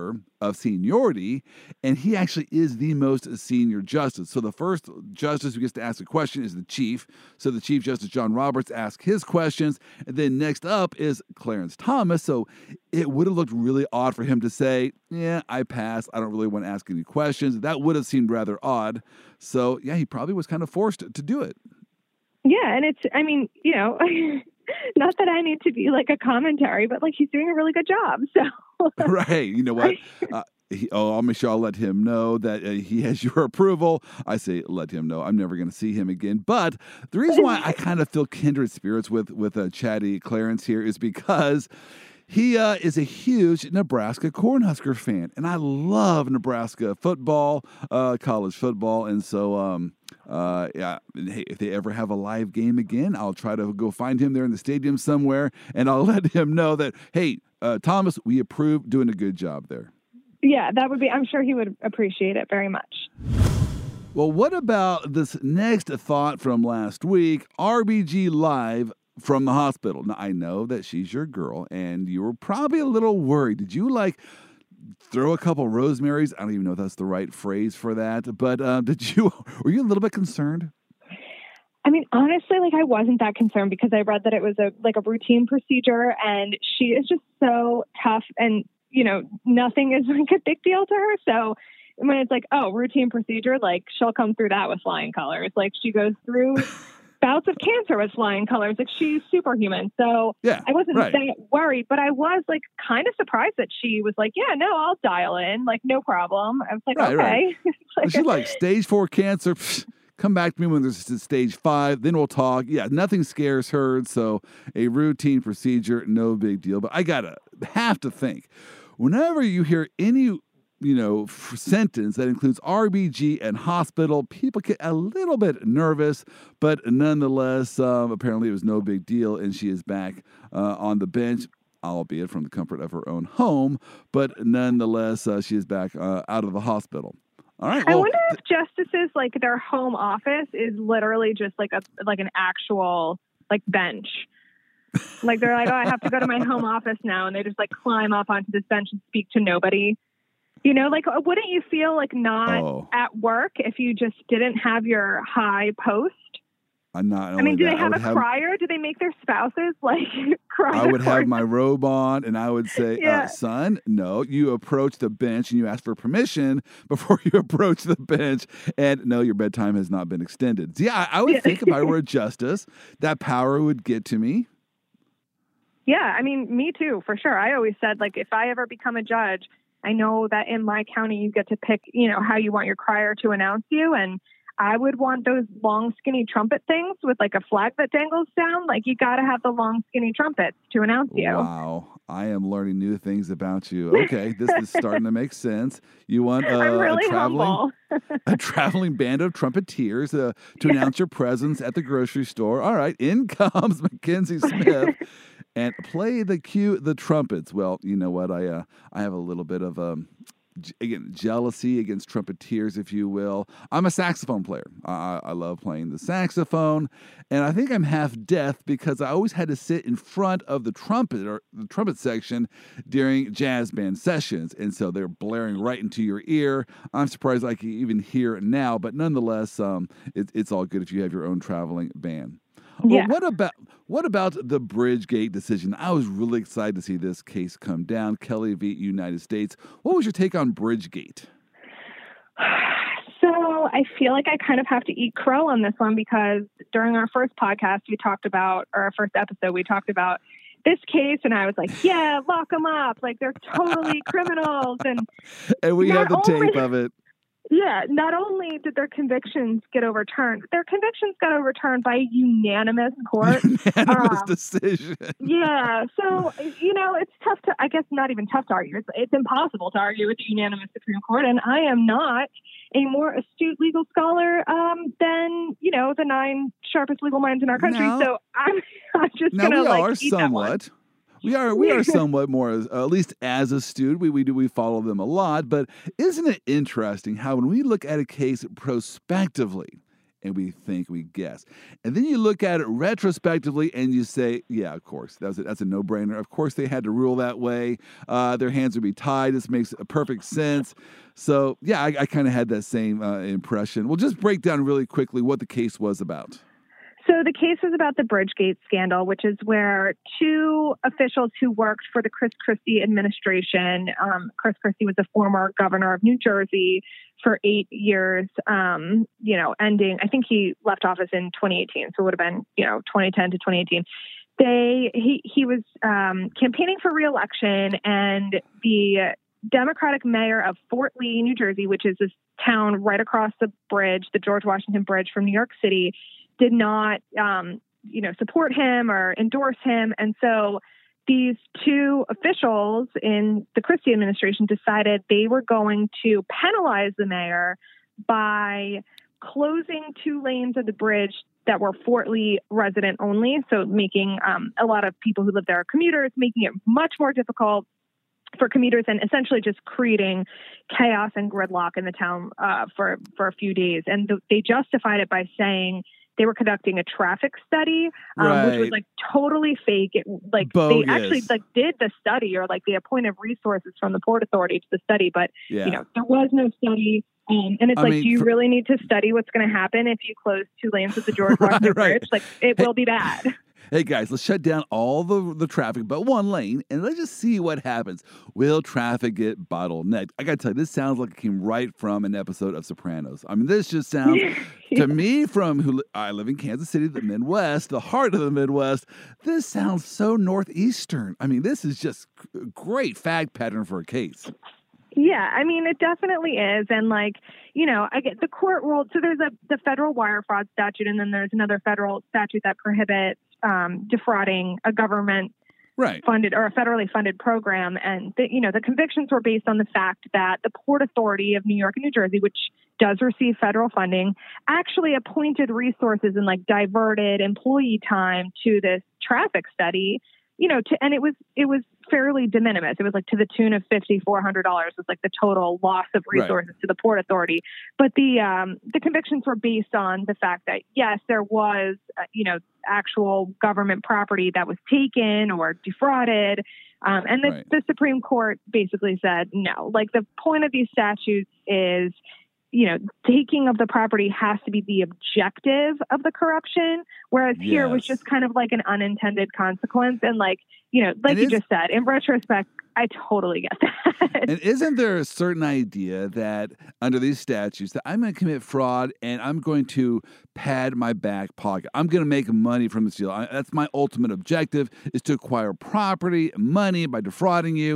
A: of seniority, and he actually is the most senior justice. So the first justice who gets to ask a question is the chief. So the Chief Justice John Roberts asks his questions, and then next up is Clarence Thomas. So it would have looked really odd for him to say, yeah, I pass. I don't really want to ask any questions. That would have seemed rather odd. So yeah, he probably was kind of forced to do it.
B: Yeah, and it's, I mean, you know, not that I need to be like a commentary, but like he's doing a really good job. So
A: right, you know what? Uh, he, oh, I'll make sure I'll let him know that uh, he has your approval. I say let him know. I'm never going to see him again. But the reason why I kind of feel kindred spirits with with uh, Chatty Clarence here is because he uh, is a huge Nebraska Cornhusker fan, and I love Nebraska football, uh, college football, and so. Um, Uh, yeah, hey, if they ever have a live game again, I'll try to go find him there in the stadium somewhere, and I'll let him know that, hey, uh, Thomas, we approve, doing a good job there.
B: Yeah, that would be, I'm sure he would appreciate it very much.
A: Well, what about this next thought from last week, R B G Live from the hospital? Now, I know that she's your girl, and you were probably a little worried. Did you, like, throw a couple rosemaries? I don't even know if that's the right phrase for that. But uh, did you, were you a little bit concerned?
B: I mean, honestly, like I wasn't that concerned because I read that it was a like a routine procedure, and she is just so tough, and you know, nothing is like a big deal to her. So when it's like, oh, routine procedure, like she'll come through that with flying colors. Like she goes through bouts of cancer with flying colors. Like she's superhuman. So
A: yeah,
B: I wasn't
A: right.
B: that worried, but I was like kind of surprised that she was like, yeah, no, I'll dial in. Like, no problem. I was like,
A: right,
B: okay.
A: Right.
B: like,
A: she's like stage four cancer. Psh, come back to me when there's stage five. Then we'll talk. Yeah, nothing scares her. So a routine procedure, no big deal. But I gotta have to think, whenever you hear any you know, sentence that includes R B G and hospital, people get a little bit nervous, but nonetheless, um, apparently it was no big deal, and she is back uh, on the bench, albeit from the comfort of her own home, but nonetheless, uh, she is back uh, out of the hospital. All right. Well,
B: I wonder if justices, like their home office is literally just like a like an actual like bench. Like they're like, oh, I have to go to my home office now, and they just like climb up onto this bench and speak to nobody. You know, like, wouldn't you feel like not oh. at work if you just didn't have your high post?
A: I'm not.
B: I mean, do
A: that,
B: they have a
A: have,
B: crier? Do they make their spouses like cry?
A: I would have my robe on, and I would say,
B: yeah.
A: uh, son, no, you approach the bench and you ask for permission before you approach the bench. And no, your bedtime has not been extended. So, yeah, I, I would yeah. think if I were a justice, that power would get to me.
B: Yeah, I mean, me too, for sure. I always said, like, if I ever become a judge, I know that in my county, you get to pick, you know, how you want your crier to announce you. And I would want those long, skinny trumpet things with like a flag that dangles down. Like you got to have the long, skinny trumpets to announce you.
A: Wow. I am learning new things about you. Okay. This is starting to make sense. You want uh,
B: I'm really
A: a traveling,
B: humble.
A: a traveling band of trumpeteers uh, to yeah. announce your presence at the grocery store. All right. In comes Mackenzie Smith. And play the cue, the trumpets. Well, you know what? I uh, I have a little bit of um, j- again jealousy against trumpeters, if you will. I'm a saxophone player. I, I love playing the saxophone, and I think I'm half deaf because I always had to sit in front of the trumpet or the trumpet section during jazz band sessions, and so they're blaring right into your ear. I'm surprised I can even hear it now, but nonetheless, um, it, it's all good if you have your own traveling band. Well,
B: yeah.
A: what about what about the Bridgegate decision? I was really excited to see this case come down. Kelly v. United States. What was your take on Bridgegate?
B: So I feel like I kind of have to eat crow on this one because during our first podcast, we talked about, or our first episode, we talked about this case, and I was like, yeah, lock them up. Like, they're totally criminals. And,
A: and we have the
B: only-
A: tape of it.
B: Yeah, not only did their convictions get overturned, their convictions got overturned by a unanimous court.
A: Unanimous
B: um,
A: decision.
B: Yeah, so, you know, it's tough to, I guess not even tough to argue. It's, it's impossible to argue with the unanimous Supreme Court, and I am not a more astute legal scholar um, than, you know, the nine sharpest legal minds in our country.
A: No.
B: So I'm, I'm just going to,
A: we
B: like,
A: are
B: eat
A: somewhat.
B: that one.
A: We are we are somewhat more, uh, at least as astute. We we do we follow them a lot. But isn't it interesting how when we look at a case prospectively, and we think, we guess. And then you look at it retrospectively and you say, yeah, of course, that's a, that's a no-brainer. Of course they had to rule that way. Uh, their hands would be tied. This makes a perfect sense. So, yeah, I, I kind of had that same uh, impression. We'll just break down really quickly what the case was about.
B: So the case was about the Bridgegate scandal, which is where two officials who worked for the Chris Christie administration, um, Chris Christie was the former governor of New Jersey for eight years, um, you know, ending, I think he left office in twenty eighteen, so it would have been, you know, twenty ten to twenty eighteen. They, he, he was um, campaigning for re-election, and the Democratic mayor of Fort Lee, New Jersey, which is this town right across the bridge, the George Washington Bridge from New York City, did not, um, you know, support him or endorse him. And so these two officials in the Christie administration decided they were going to penalize the mayor by closing two lanes of the bridge that were Fort Lee resident only. So making um, a lot of people who live there are commuters, making it much more difficult for commuters, and essentially just creating chaos and gridlock in the town uh, for, for a few days. And th- they justified it by saying they were conducting a traffic study, um,
A: right.
B: which was like totally fake. It like
A: Bogus.
B: They actually like did the study, or like they appointed resources from the Port Authority to the study, but
A: yeah.
B: you know, there was no study. Um, and it's
A: I
B: like,
A: mean,
B: do you
A: for,
B: really need to study what's going to happen if you close two lanes of the George Washington
A: right.
B: Bridge? Like, it
A: hey,
B: will be bad.
A: Hey guys, let's shut down all the, the traffic but one lane, and let's just see what happens. Will traffic get bottlenecked? I gotta tell you, this sounds like it came right from an episode of Sopranos. I mean, this just sounds, yeah. to me, from who li- I live in Kansas City, the Midwest, the heart of the Midwest, this sounds so Northeastern. I mean, this is just a great fact pattern for a case.
B: Yeah, I mean, it definitely is. And like, you know, I get the court ruled. So there's a the federal wire fraud statute, and then there's another federal statute that prohibits um, defrauding a government
A: right.
B: funded or a federally funded program. And, the, you know, the convictions were based on the fact that the Port Authority of New York and New Jersey, which does receive federal funding, actually appointed resources and like diverted employee time to this traffic study. You know, to, and it was it was fairly de minimis. It was like to the tune of fifty four hundred dollars was like the total loss of resources right. to the Port Authority. But the um, the convictions were based on the fact that yes, there was uh, you know actual government property that was taken or defrauded, um, and the, right. the Supreme Court basically said no. Like the point of these statutes is, you know, taking of the property has to be the objective of the corruption, whereas yes. here was just kind of like an unintended consequence. And like, you know, like and you just said, in retrospect, I totally get that.
A: And isn't there a certain idea that under these statutes that I'm going to commit fraud and I'm going to pad my back pocket? I'm going to make money from this deal. I, that's my ultimate objective, is to acquire property, money by defrauding you.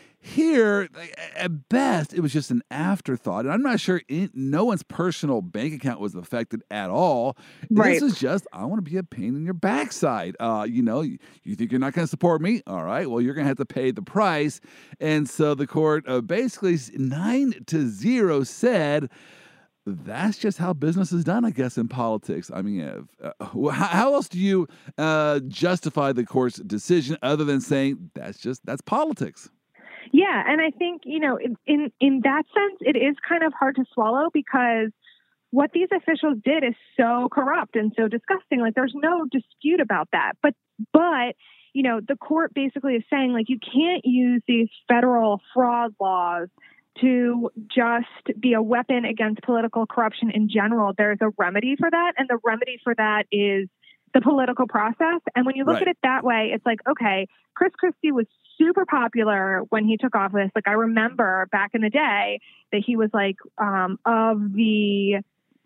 A: Here, at best, it was just an afterthought. And I'm not sure it, no one's personal bank account was affected at all.
B: Right.
A: This is just, I want to be a pain in your backside. Uh, you know, you, you think you're not going to support me? All right, well, you're going to have to pay the price. And so the court uh, basically nine to zero said, that's just how business is done, I guess, in politics. I mean, uh, uh, how else do you uh, justify the court's decision other than saying that's just, that's politics?
B: Yeah. And I think, you know, in, in, in that sense, it is kind of hard to swallow because what these officials did is so corrupt and so disgusting. Like, there's no dispute about that. But, but, you know, the court basically is saying, like, you can't use these federal fraud laws to just be a weapon against political corruption in general. There's a remedy for that. And the remedy for that is the political process. And when you look
A: right.
B: at it that way, it's like, okay, Chris Christie was super popular when he took office. Like, I remember back in the day that he was like um, of the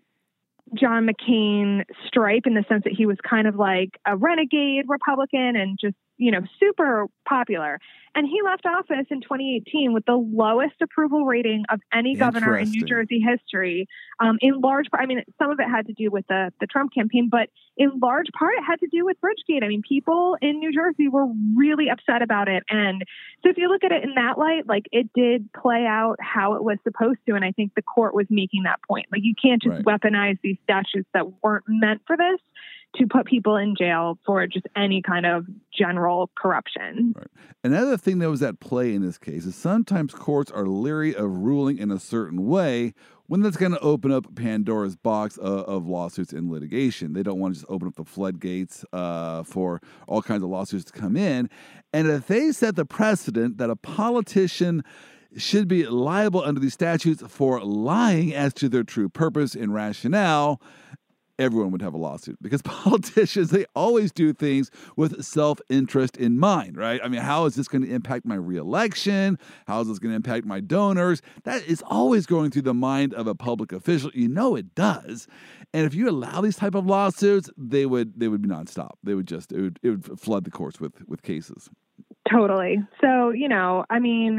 B: John McCain stripe, in the sense that he was kind of like a renegade Republican and just, you know, super popular. And he left office in twenty eighteen with the lowest approval rating of any governor in New Jersey history. Um, in large part, I mean, some of it had to do with the, the Trump campaign, but in large part, it had to do with Bridgegate. I mean, people in New Jersey were really upset about it. And so if you look at it in that light, like, it did play out how it was supposed to. And I think the court was making that point. Like, you can't just
A: right.
B: weaponize these statutes that weren't meant for this to put people in jail for just any kind of general corruption.
A: Right. Another thing that was at play in this case is sometimes courts are leery of ruling in a certain way when that's going to open up Pandora's box of, of lawsuits and litigation. They don't want to just open up the floodgates uh, for all kinds of lawsuits to come in. And if they set the precedent that a politician should be liable under these statutes for lying as to their true purpose and rationale, everyone would have a lawsuit, because politicians, they always do things with self-interest in mind, right? I mean, how is this going to impact my reelection? How is this going to impact my donors? That is always going through the mind of a public official. You know it does. And if you allow these type of lawsuits, they would they would be nonstop. They would just it would, it would flood the courts with with cases.
B: Totally. So, you know, I mean,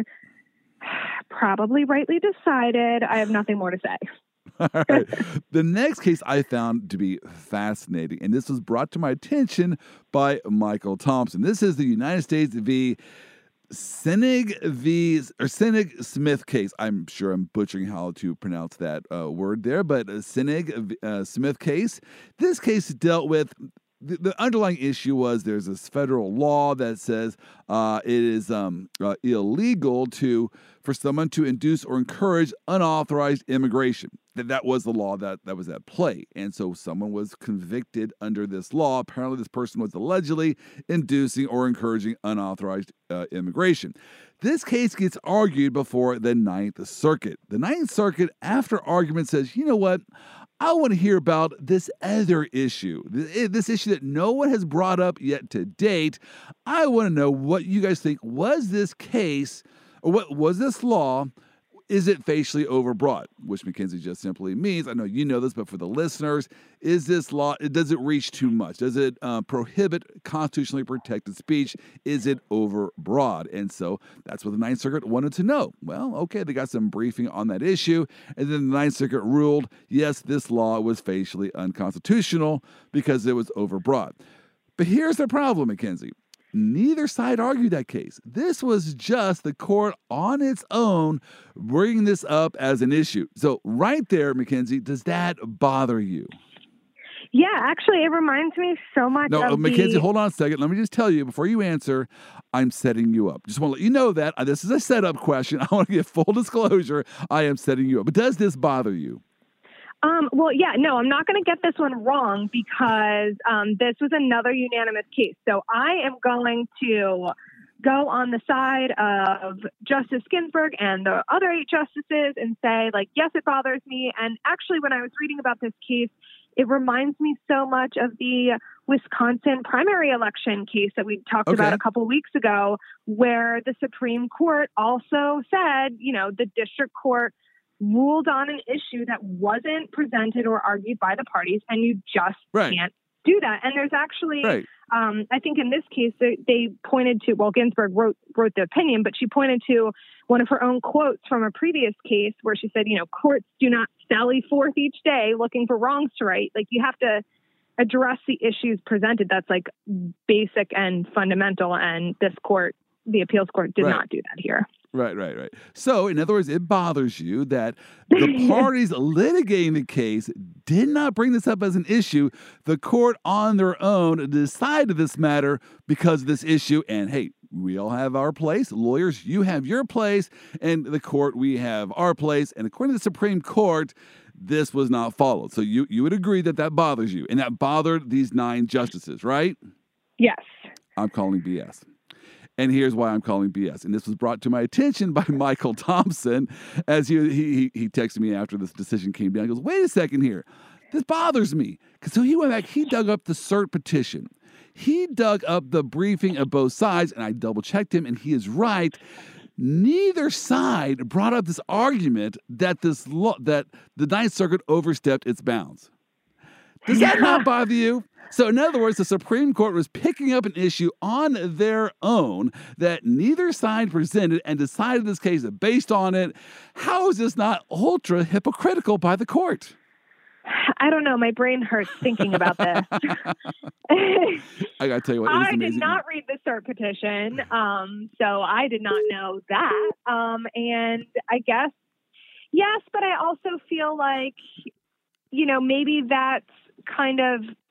B: probably rightly decided. I have nothing more to say.
A: All right. The next case I found to be fascinating, and this was brought to my attention by Michael Thompson. This is the United States v. Senig v. or Senig Smith case. I'm sure I'm butchering how to pronounce that uh, word there, but Senig uh, Smith case. This case dealt with The, the underlying issue was there's this federal law that says uh, it is um, uh, illegal to for someone to induce or encourage unauthorized immigration. That that was the law that, that was at play. And so someone was convicted under this law. Apparently this person was allegedly inducing or encouraging unauthorized uh, immigration. This case gets argued before the Ninth Circuit. The Ninth Circuit, after argument, says, you know what? I want to hear about this other issue, this issue that no one has brought up yet to date. I want to know what you guys think. Was this case, or what was this law, is it facially overbroad? Which, Mackenzie, just simply means, I know you know this, but for the listeners, is this law, does it reach too much? Does it uh, prohibit constitutionally protected speech? Is it overbroad? And so that's what the Ninth Circuit wanted to know. Well, okay, they got some briefing on that issue, and then the Ninth Circuit ruled, yes, this law was facially unconstitutional because it was overbroad. But here's the problem, Mackenzie. Neither side argued that case. This was just the court on its own bringing this up as an issue. So right there, Mackenzie, does that bother you?
B: Yeah, actually, it reminds me so much
A: no,
B: of
A: uh, Mackenzie,
B: the...
A: hold on a second. Let me just tell you, before you answer, I'm setting you up. Just want to let you know that uh, this is a setup question. I want to give full disclosure. I am setting you up. But does this bother you?
B: Um, well, yeah, no, I'm not going to get this one wrong because um, this was another unanimous case. So I am going to go on the side of Justice Ginsburg and the other eight justices and say, like, yes, it bothers me. And actually, when I was reading about this case, it reminds me so much of the Wisconsin primary election case that we talked
A: okay.
B: about a couple of weeks ago, where the Supreme Court also said, you know, the district court ruled on an issue that wasn't presented or argued by the parties, and you just
A: right.
B: can't do that. And there's actually,
A: right.
B: um, I think in this case, they, they pointed to, well, Ginsburg wrote, wrote the opinion, but she pointed to one of her own quotes from a previous case where she said, you know, courts do not sally forth each day looking for wrongs to right. Like, you have to address the issues presented. That's like basic and fundamental. And this court, the appeals court, did
A: right.
B: not do that here.
A: Right, right, right. So, in other words, it bothers you that the parties litigating the case did not bring this up as an issue. The court on their own decided this matter because of this issue. And hey, we all have our place. Lawyers, you have your place. And the court, we have our place. And according to the Supreme Court, this was not followed. So you, you would agree that that bothers you. And that bothered these nine justices, right?
B: Yes.
A: I'm calling B S. And here's why I'm calling B S. And this was brought to my attention by Michael Thompson as he he he texted me after this decision came down. He goes, wait a second here. This bothers me. So he went back, he dug up the cert petition. He dug up the briefing of both sides, and I double-checked him, and he is right. Neither side brought up this argument that this law, that the Ninth Circuit overstepped its bounds. Does that not bother you? So in other words, the Supreme Court was picking up an issue on their own that neither side presented and decided this case based on it. How is this not ultra hypocritical by the court?
B: I don't know. My brain hurts thinking about this.
A: I got to tell you what, it was
B: I
A: amazing.
B: did not read the cert petition, um, so I did not know that. Um, and I guess, yes, but I also feel like, you know, maybe that's kind of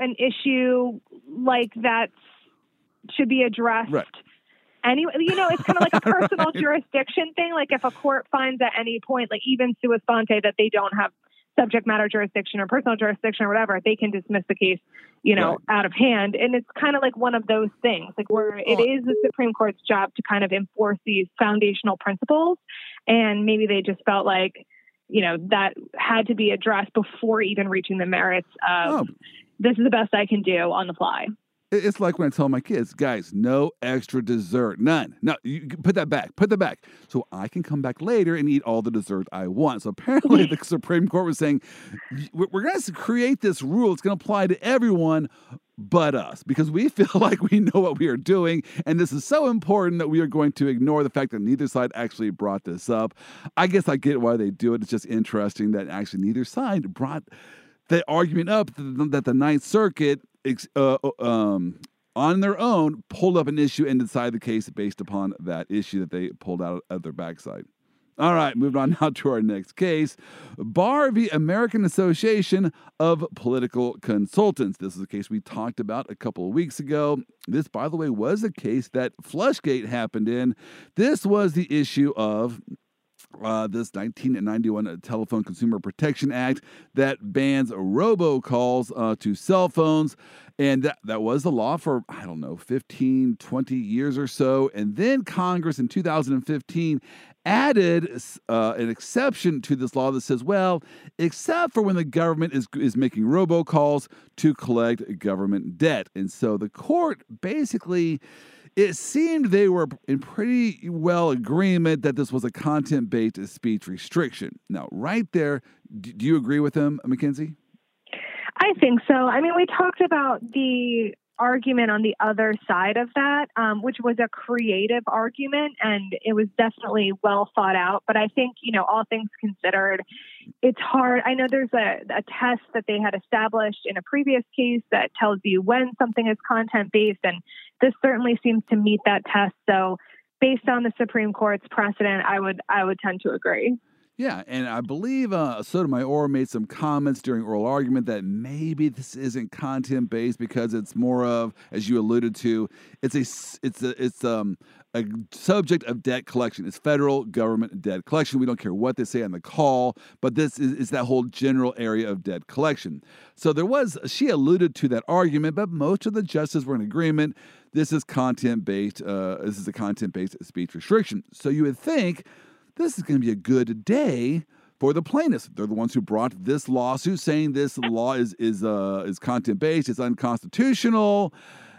B: an issue like that should be addressed.
A: Right.
B: Anyway, you know, it's kind of like a personal
A: Right.
B: jurisdiction thing. Like if a court finds at any point, like even sua sponte, that they don't have subject matter jurisdiction or personal jurisdiction or whatever, they can dismiss the case, you know,
A: Right.
B: out of hand. And it's kind of like one of those things, like where it
A: Oh.
B: is the Supreme Court's job to kind of enforce these foundational principles. And maybe they just felt like, you know, that had to be addressed before even reaching the merits of
A: Oh.
B: this is the best I can do on the fly.
A: It's like when I tell my kids, guys, no extra dessert, none. No, you put that back, put that back, so I can come back later and eat all the dessert I want. So apparently, the Supreme Court was saying we're going to create this rule. It's going to apply to everyone but us because we feel like we know what we are doing, and this is so important that we are going to ignore the fact that neither side actually brought this up. I guess I get why they do it. It's just interesting that actually neither side brought the argument up that the Ninth Circuit, uh, um, on their own, pulled up an issue and decided the case based upon that issue that they pulled out of their backside. All right, moving on now to our next case. Barr v. American Association of Political Consultants. This is a case we talked about a couple of weeks ago. This, by the way, was a case that Flushgate happened in. This was the issue of Uh, this nineteen ninety-one Telephone Consumer Protection Act that bans robocalls uh, to cell phones. And that, that was the law for, I don't know, fifteen, twenty years or so. And then Congress in two thousand fifteen added uh, an exception to this law that says, well, except for when the government is, is making robocalls to collect government debt. And so the court basically, it seemed they were in pretty well agreement that this was a content-based speech restriction. Now, right there, do you agree with him, Mackenzie?
B: I think so. I mean, we talked about the argument on the other side of that, um, which was a creative argument, and it was definitely well thought out. But I think, you know, all things considered, it's hard. I know there's a, a test that they had established in a previous case that tells you when something is content-based, and this certainly seems to meet that test. So based on the Supreme Court's precedent, I would I would tend to agree.
A: Yeah, and I believe uh, Sotomayor made some comments during oral argument that maybe this isn't content-based because it's more of, as you alluded to, it's a it's a it's um a subject of debt collection. It's federal government debt collection. We don't care what they say on the call, but this is, is that whole general area of debt collection. So there was, she alluded to that argument, but most of the justices were in agreement. This is content-based. Uh, this is a content-based speech restriction. So you would think this is going to be a good day for the plaintiffs. They're the ones who brought this lawsuit saying this law is is uh, is content-based, it's unconstitutional.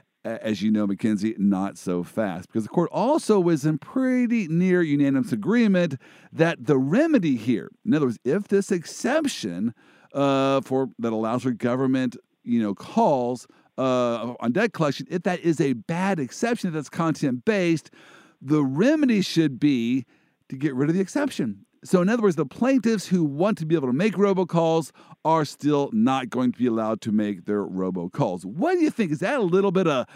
A: As you know, Mackenzie, not so fast, because the court also was in pretty near unanimous agreement that the remedy here, in other words, if this exception uh, for that allows for government, you know, calls uh, on debt collection, if that is a bad exception that's content-based, the remedy should be to get rid of the exception. So in other words, the plaintiffs who want to be able to make robocalls are still not going to be allowed to make their robocalls. What do you think? Is that a little bit of,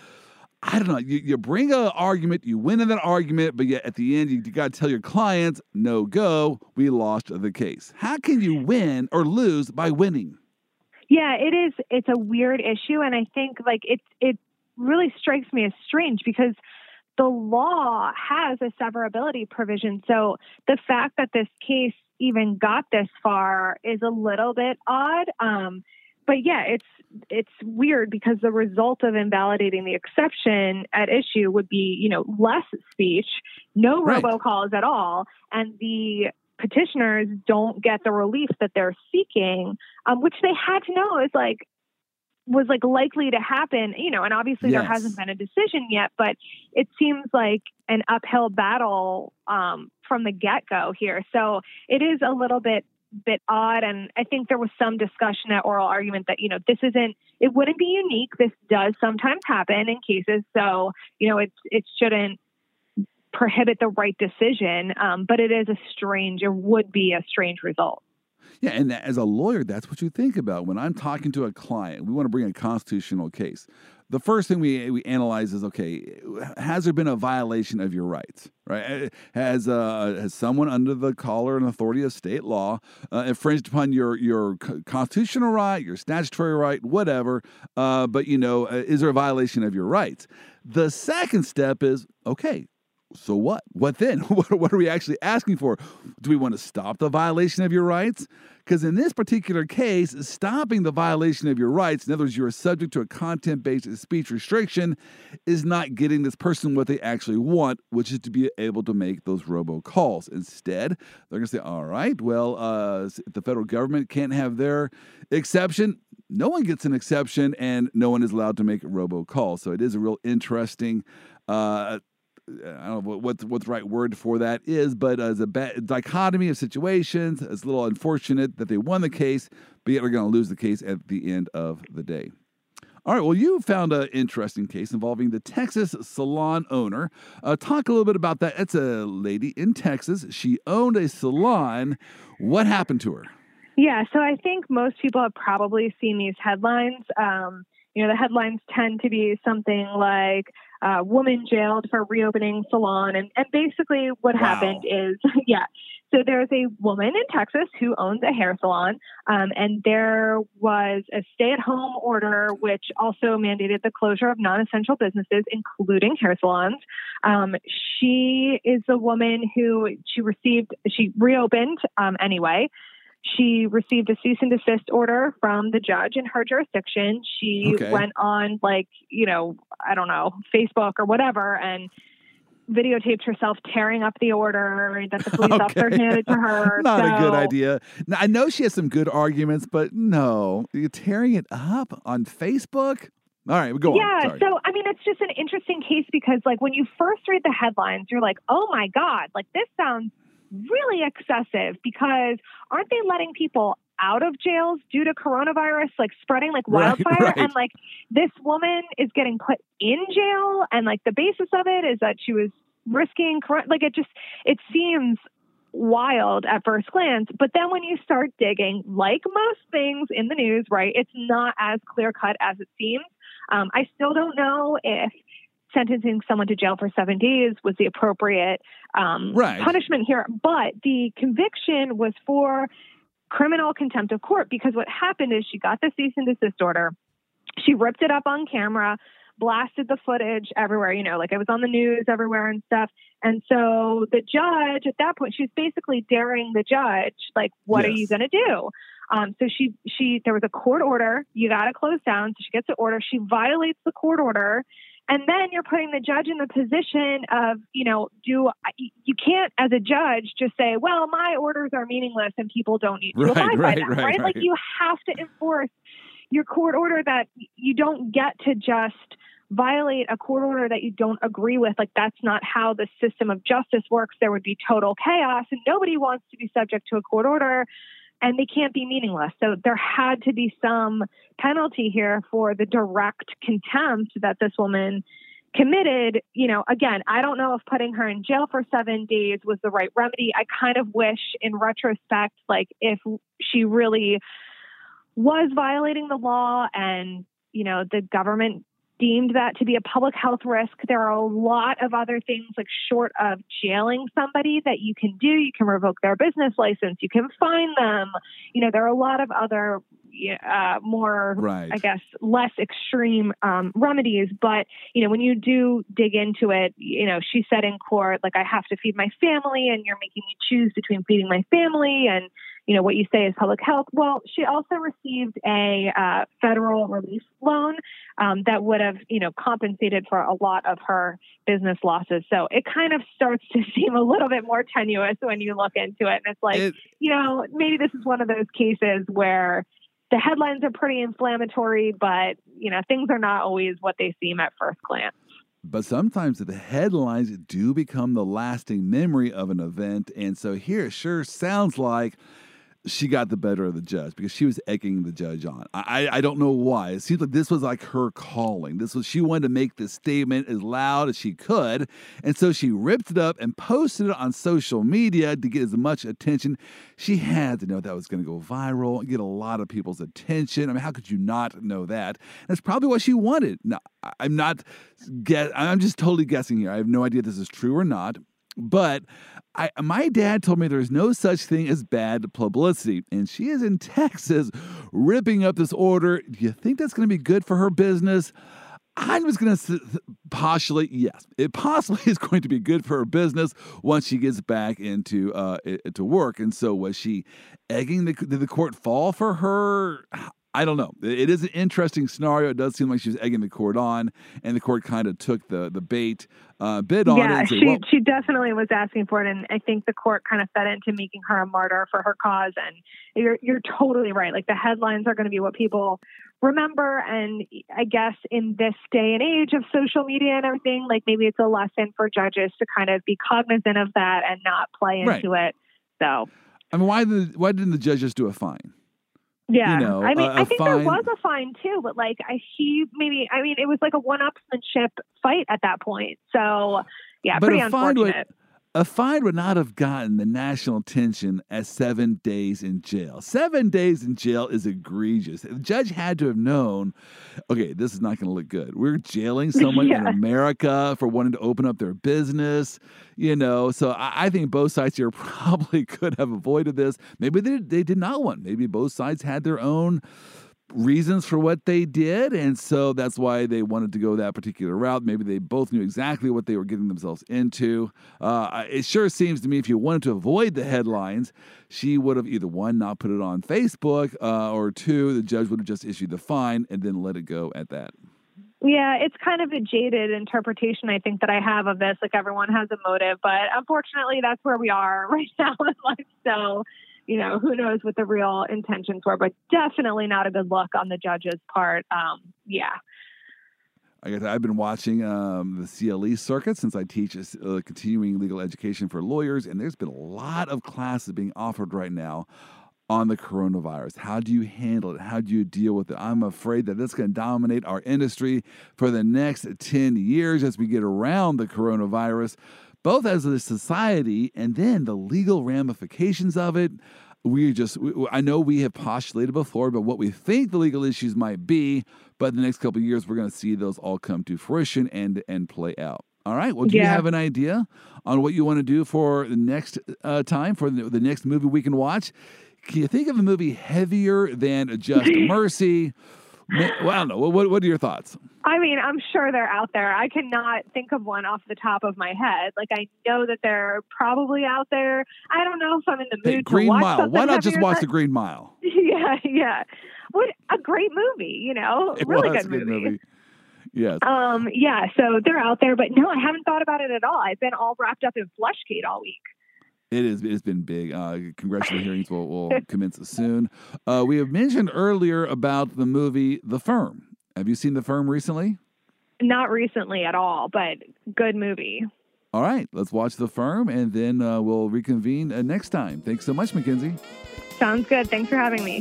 A: I don't know, you, you bring an argument, you win in that argument, but yet at the end, you, you got to tell your clients, no go, we lost the case. How can you win or lose by winning?
B: Yeah, it is. It's a weird issue. And I think like it, it really strikes me as strange because the law has a severability provision. So the fact that this case even got this far is a little bit odd. Um, but yeah, it's it's weird because the result of invalidating the exception at issue would be, you know, less speech, no
A: Right.
B: robocalls at all, and the petitioners don't get the relief that they're seeking, um, which they had to know is like was like likely to happen, you know, and obviously
A: Yes.
B: there hasn't been a decision yet, but it seems like an uphill battle um, from the get-go here. So it is a little bit bit odd. And I think there was some discussion at oral argument that, you know, this isn't, it wouldn't be unique. This does sometimes happen in cases. So, you know, it's, it shouldn't prohibit the right decision. Um, but it is a strange, it would be a strange result.
A: Yeah, and as a lawyer, that's what you think about. When I'm talking to a client, we want to bring a constitutional case. the first thing we we analyze is, okay, has there been a violation of your rights, right? Has uh, has someone under the collar and authority of state law uh, infringed upon your your constitutional right, your statutory right, whatever? Uh, but, you know, uh, is there a violation of your rights? The second step is, okay, so what? What then? What, what are we actually asking for? Do we want to stop the violation of your rights? Because in this particular case, stopping the violation of your rights, in other words, you're subject to a content-based speech restriction, is not getting this person what they actually want, which is to be able to make those robocalls. Instead, they're going to say, all right, well, uh, if the federal government can't have their exception, no one gets an exception, and no one is allowed to make robocalls. So it is a real interesting uh I don't know what what the right word for that is, but as a ba- dichotomy of situations, it's a little unfortunate that they won the case, but yet they're going to lose the case at the end of the day. All right, well, you found an interesting case involving the Texas salon owner. Uh, talk a little bit about that. It's a lady in Texas. She owned a salon. What happened to her?
B: Yeah, so I think most people have probably seen these headlines. Um, you know, the headlines tend to be something like, Uh, woman jailed for reopening salon. And, and basically what
A: Wow.
B: happened is, yeah, so there's a woman in Texas who owns a hair salon. Um, and there was a stay-at-home order, which also mandated the closure of non-essential businesses, including hair salons. Um, she is a woman who she received, she reopened um, anyway. She received a cease and desist order from the judge in her jurisdiction. She
A: Okay.
B: went on, like, you know, I don't know, Facebook or whatever, and videotaped herself tearing up the order that the police
A: Okay.
B: officer handed to her.
A: Not a good
B: So-
A: idea. Now, I know she has some good arguments, but no, you're tearing it up on Facebook? All right, go on.
B: Yeah,
A: Sorry.
B: so, I mean, it's just an interesting case because, like, when you first read the headlines, you're like, oh, my God, like, this sounds really excessive because aren't they letting people out of jails due to coronavirus, like spreading like
A: Right,
B: wildfire?
A: right.
B: And like this woman is getting put in jail. And like the basis of it is that she was risking, cor- like it just, it seems wild at first glance. But then when you start digging, like most things in the news, right, it's not as clear cut as it seems. Um, I still don't know if sentencing someone to jail for seven days was the appropriate um,
A: Right.
B: punishment here. But the conviction was for criminal contempt of court because what happened is she got the cease and desist order. She ripped it up on camera, blasted the footage everywhere, you know, like it was on the news everywhere and stuff. And so the judge at that point, she's basically daring the judge, like, what are
A: Yes.
B: you going to do? Um, so she, she, there was a court order. You got to close down. So she gets the order. She violates the court order. And then you're putting the judge in the position of, you know, do you can't as a judge just say, well, my orders are meaningless and people don't need to
A: Right,
B: abide by
A: right,
B: them,
A: right,
B: right? Like
A: right.
B: you have to enforce your court order. That you don't get to just violate a court order that you don't agree with. Like that's not how the system of justice works. There would be total chaos and nobody wants to be subject to a court order. And they can't be meaningless. So there had to be some penalty here for the direct contempt that this woman committed. You know, again, I don't know if putting her in jail for seven days was the right remedy. I kind of wish in retrospect, like if she really was violating the law and, you know, the government deemed that to be a public health risk. There are a lot of other things like short of jailing somebody that you can do. You can revoke their business license. You can fine them. You know, there are a lot of other uh, more,
A: Right.
B: I guess, less extreme um, remedies. But, you know, when you do dig into it, you know, she said in court, like, I have to feed my family and you're making me choose between feeding my family and, you know, what you say is public health. Well, she also received a uh, federal relief loan um, that would have, you know, compensated for a lot of her business losses. So it kind of starts to seem a little bit more tenuous when you look into it. And it's like,
A: It-
B: you know, maybe this is one of those cases where the headlines are pretty inflammatory, but, you know, things are not always what they seem at first glance.
A: But sometimes the headlines do become the lasting memory of an event. And so here it sure sounds like she got the better of the judge because she was egging the judge on. I, I don't know why. It seems like this was like her calling. This was she wanted to make this statement as loud as she could. And so she ripped it up and posted it on social media to get as much attention. She had to know that was going to go viral and get a lot of people's attention. I mean, how could you not know that? That's probably what she wanted. Now, I'm not guess I'm just totally guessing here. I have no idea if this is true or not. But I, my dad told me there's no such thing as bad publicity, and she is in Texas ripping up this order. Do you think that's going to be good for her business? I'm just going to postulate, yes, it possibly is going to be good for her business once she gets back into uh, to work. And so was she egging the, did the court fall for her? I don't know. It is an interesting scenario. It does seem like she was egging the court on, and the court kind of took the the bait, uh, bid on
B: yeah,
A: it.
B: Yeah, she well, she definitely was asking for it, and I think the court kind of fed into making her a martyr for her cause. And you're you're totally right. Like the headlines are going to be what people remember, and I guess in this day and age of social media and everything, like maybe it's a lesson for judges to kind of be cognizant of that and not play into right. it. So,
A: I mean, why did why didn't the judge just do a fine?
B: Yeah,
A: you know,
B: I mean,
A: a, a
B: I think
A: fine.
B: there was a fine too, but like I, he maybe, I mean, it was like a one-upsmanship fight at that point. So, yeah,
A: but
B: pretty
A: a
B: unfortunate.
A: Fine would, a fine would not have gotten the national attention as seven days in jail. Seven days in jail is egregious. The judge had to have known, okay, this is not going to look good. We're jailing someone yeah. in America for wanting to open up their business, you know. So I, I think both sides here probably could have avoided this. Maybe they, they did not want. Maybe both sides had their own reasons for what they did, and so that's why they wanted to go that particular route. Maybe they both knew exactly what they were getting themselves into. Uh, it sure seems to me if you wanted to avoid the headlines, she would have either one, not put it on Facebook, uh, or two, the judge would have just issued the fine and then let it go at that.
B: Yeah, it's kind of a jaded interpretation, I think, that I have of this. Like everyone has a motive, but unfortunately that's where we are right now in life. So, you know, who knows what the real intentions were, but definitely not a good look on the judge's part. Um, yeah.
A: I guess I've been watching um, the C L E circuit since I teach uh, continuing legal education for lawyers, and there's been a lot of classes being offered right now on the coronavirus. How do you handle it? How do you deal with it? I'm afraid that that's going to dominate our industry for the next ten years as we get around the coronavirus, both as a society and then the legal ramifications of it. We just, we, I know we have postulated before, but what we think the legal issues might be, but in the next couple of years, we're going to see those all come to fruition and, and play out. All right. Well, do yeah. you have an idea on what you want to do for the next uh, time, for the, the next movie we can watch? Can you think of a movie heavier than Just Mercy? Well, I don't know. What, what are your thoughts?
B: I mean, I'm sure they're out there. I cannot think of one off the top of my head. Like, I know that they're probably out there. I don't know if I'm in the mood
A: hey, Green
B: to watch
A: Mile.
B: something
A: Why not just watch
B: than...
A: The Green Mile?
B: yeah, yeah. What a great movie, you know?
A: It
B: really
A: was
B: good
A: a good
B: movie.
A: movie. Yes.
B: Um, yeah, so they're out there. But no, I haven't thought about it at all. I've been all wrapped up in Flushgate all week.
A: It is. It's been big. Uh, congressional hearings will, will commence soon. Uh, we have mentioned earlier about the movie The Firm. Have you seen The Firm recently?
B: Not recently at all, but good movie.
A: All right. Let's watch The Firm, and then uh, we'll reconvene uh, next time. Thanks so much, Mackenzie.
B: Sounds good. Thanks for having me.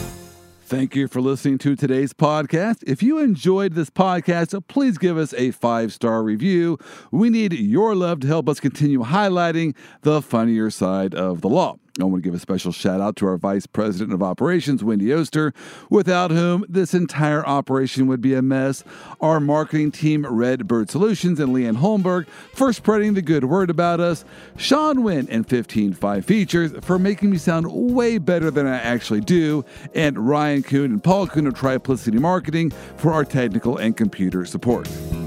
A: Thank you for listening to today's podcast. If you enjoyed this podcast, please give us a five-star review. We need your love to help us continue highlighting the funnier side of the law. I want to give a special shout out to our Vice President of Operations, Wendy Oster, without whom this entire operation would be a mess. Our marketing team, Redbird Solutions, and Leanne Holmberg for spreading the good word about us. Sean Wynn and fifteen five Features for making me sound way better than I actually do. And Ryan Kuhn and Paul Kuhn of Triplicity Marketing for our technical and computer support.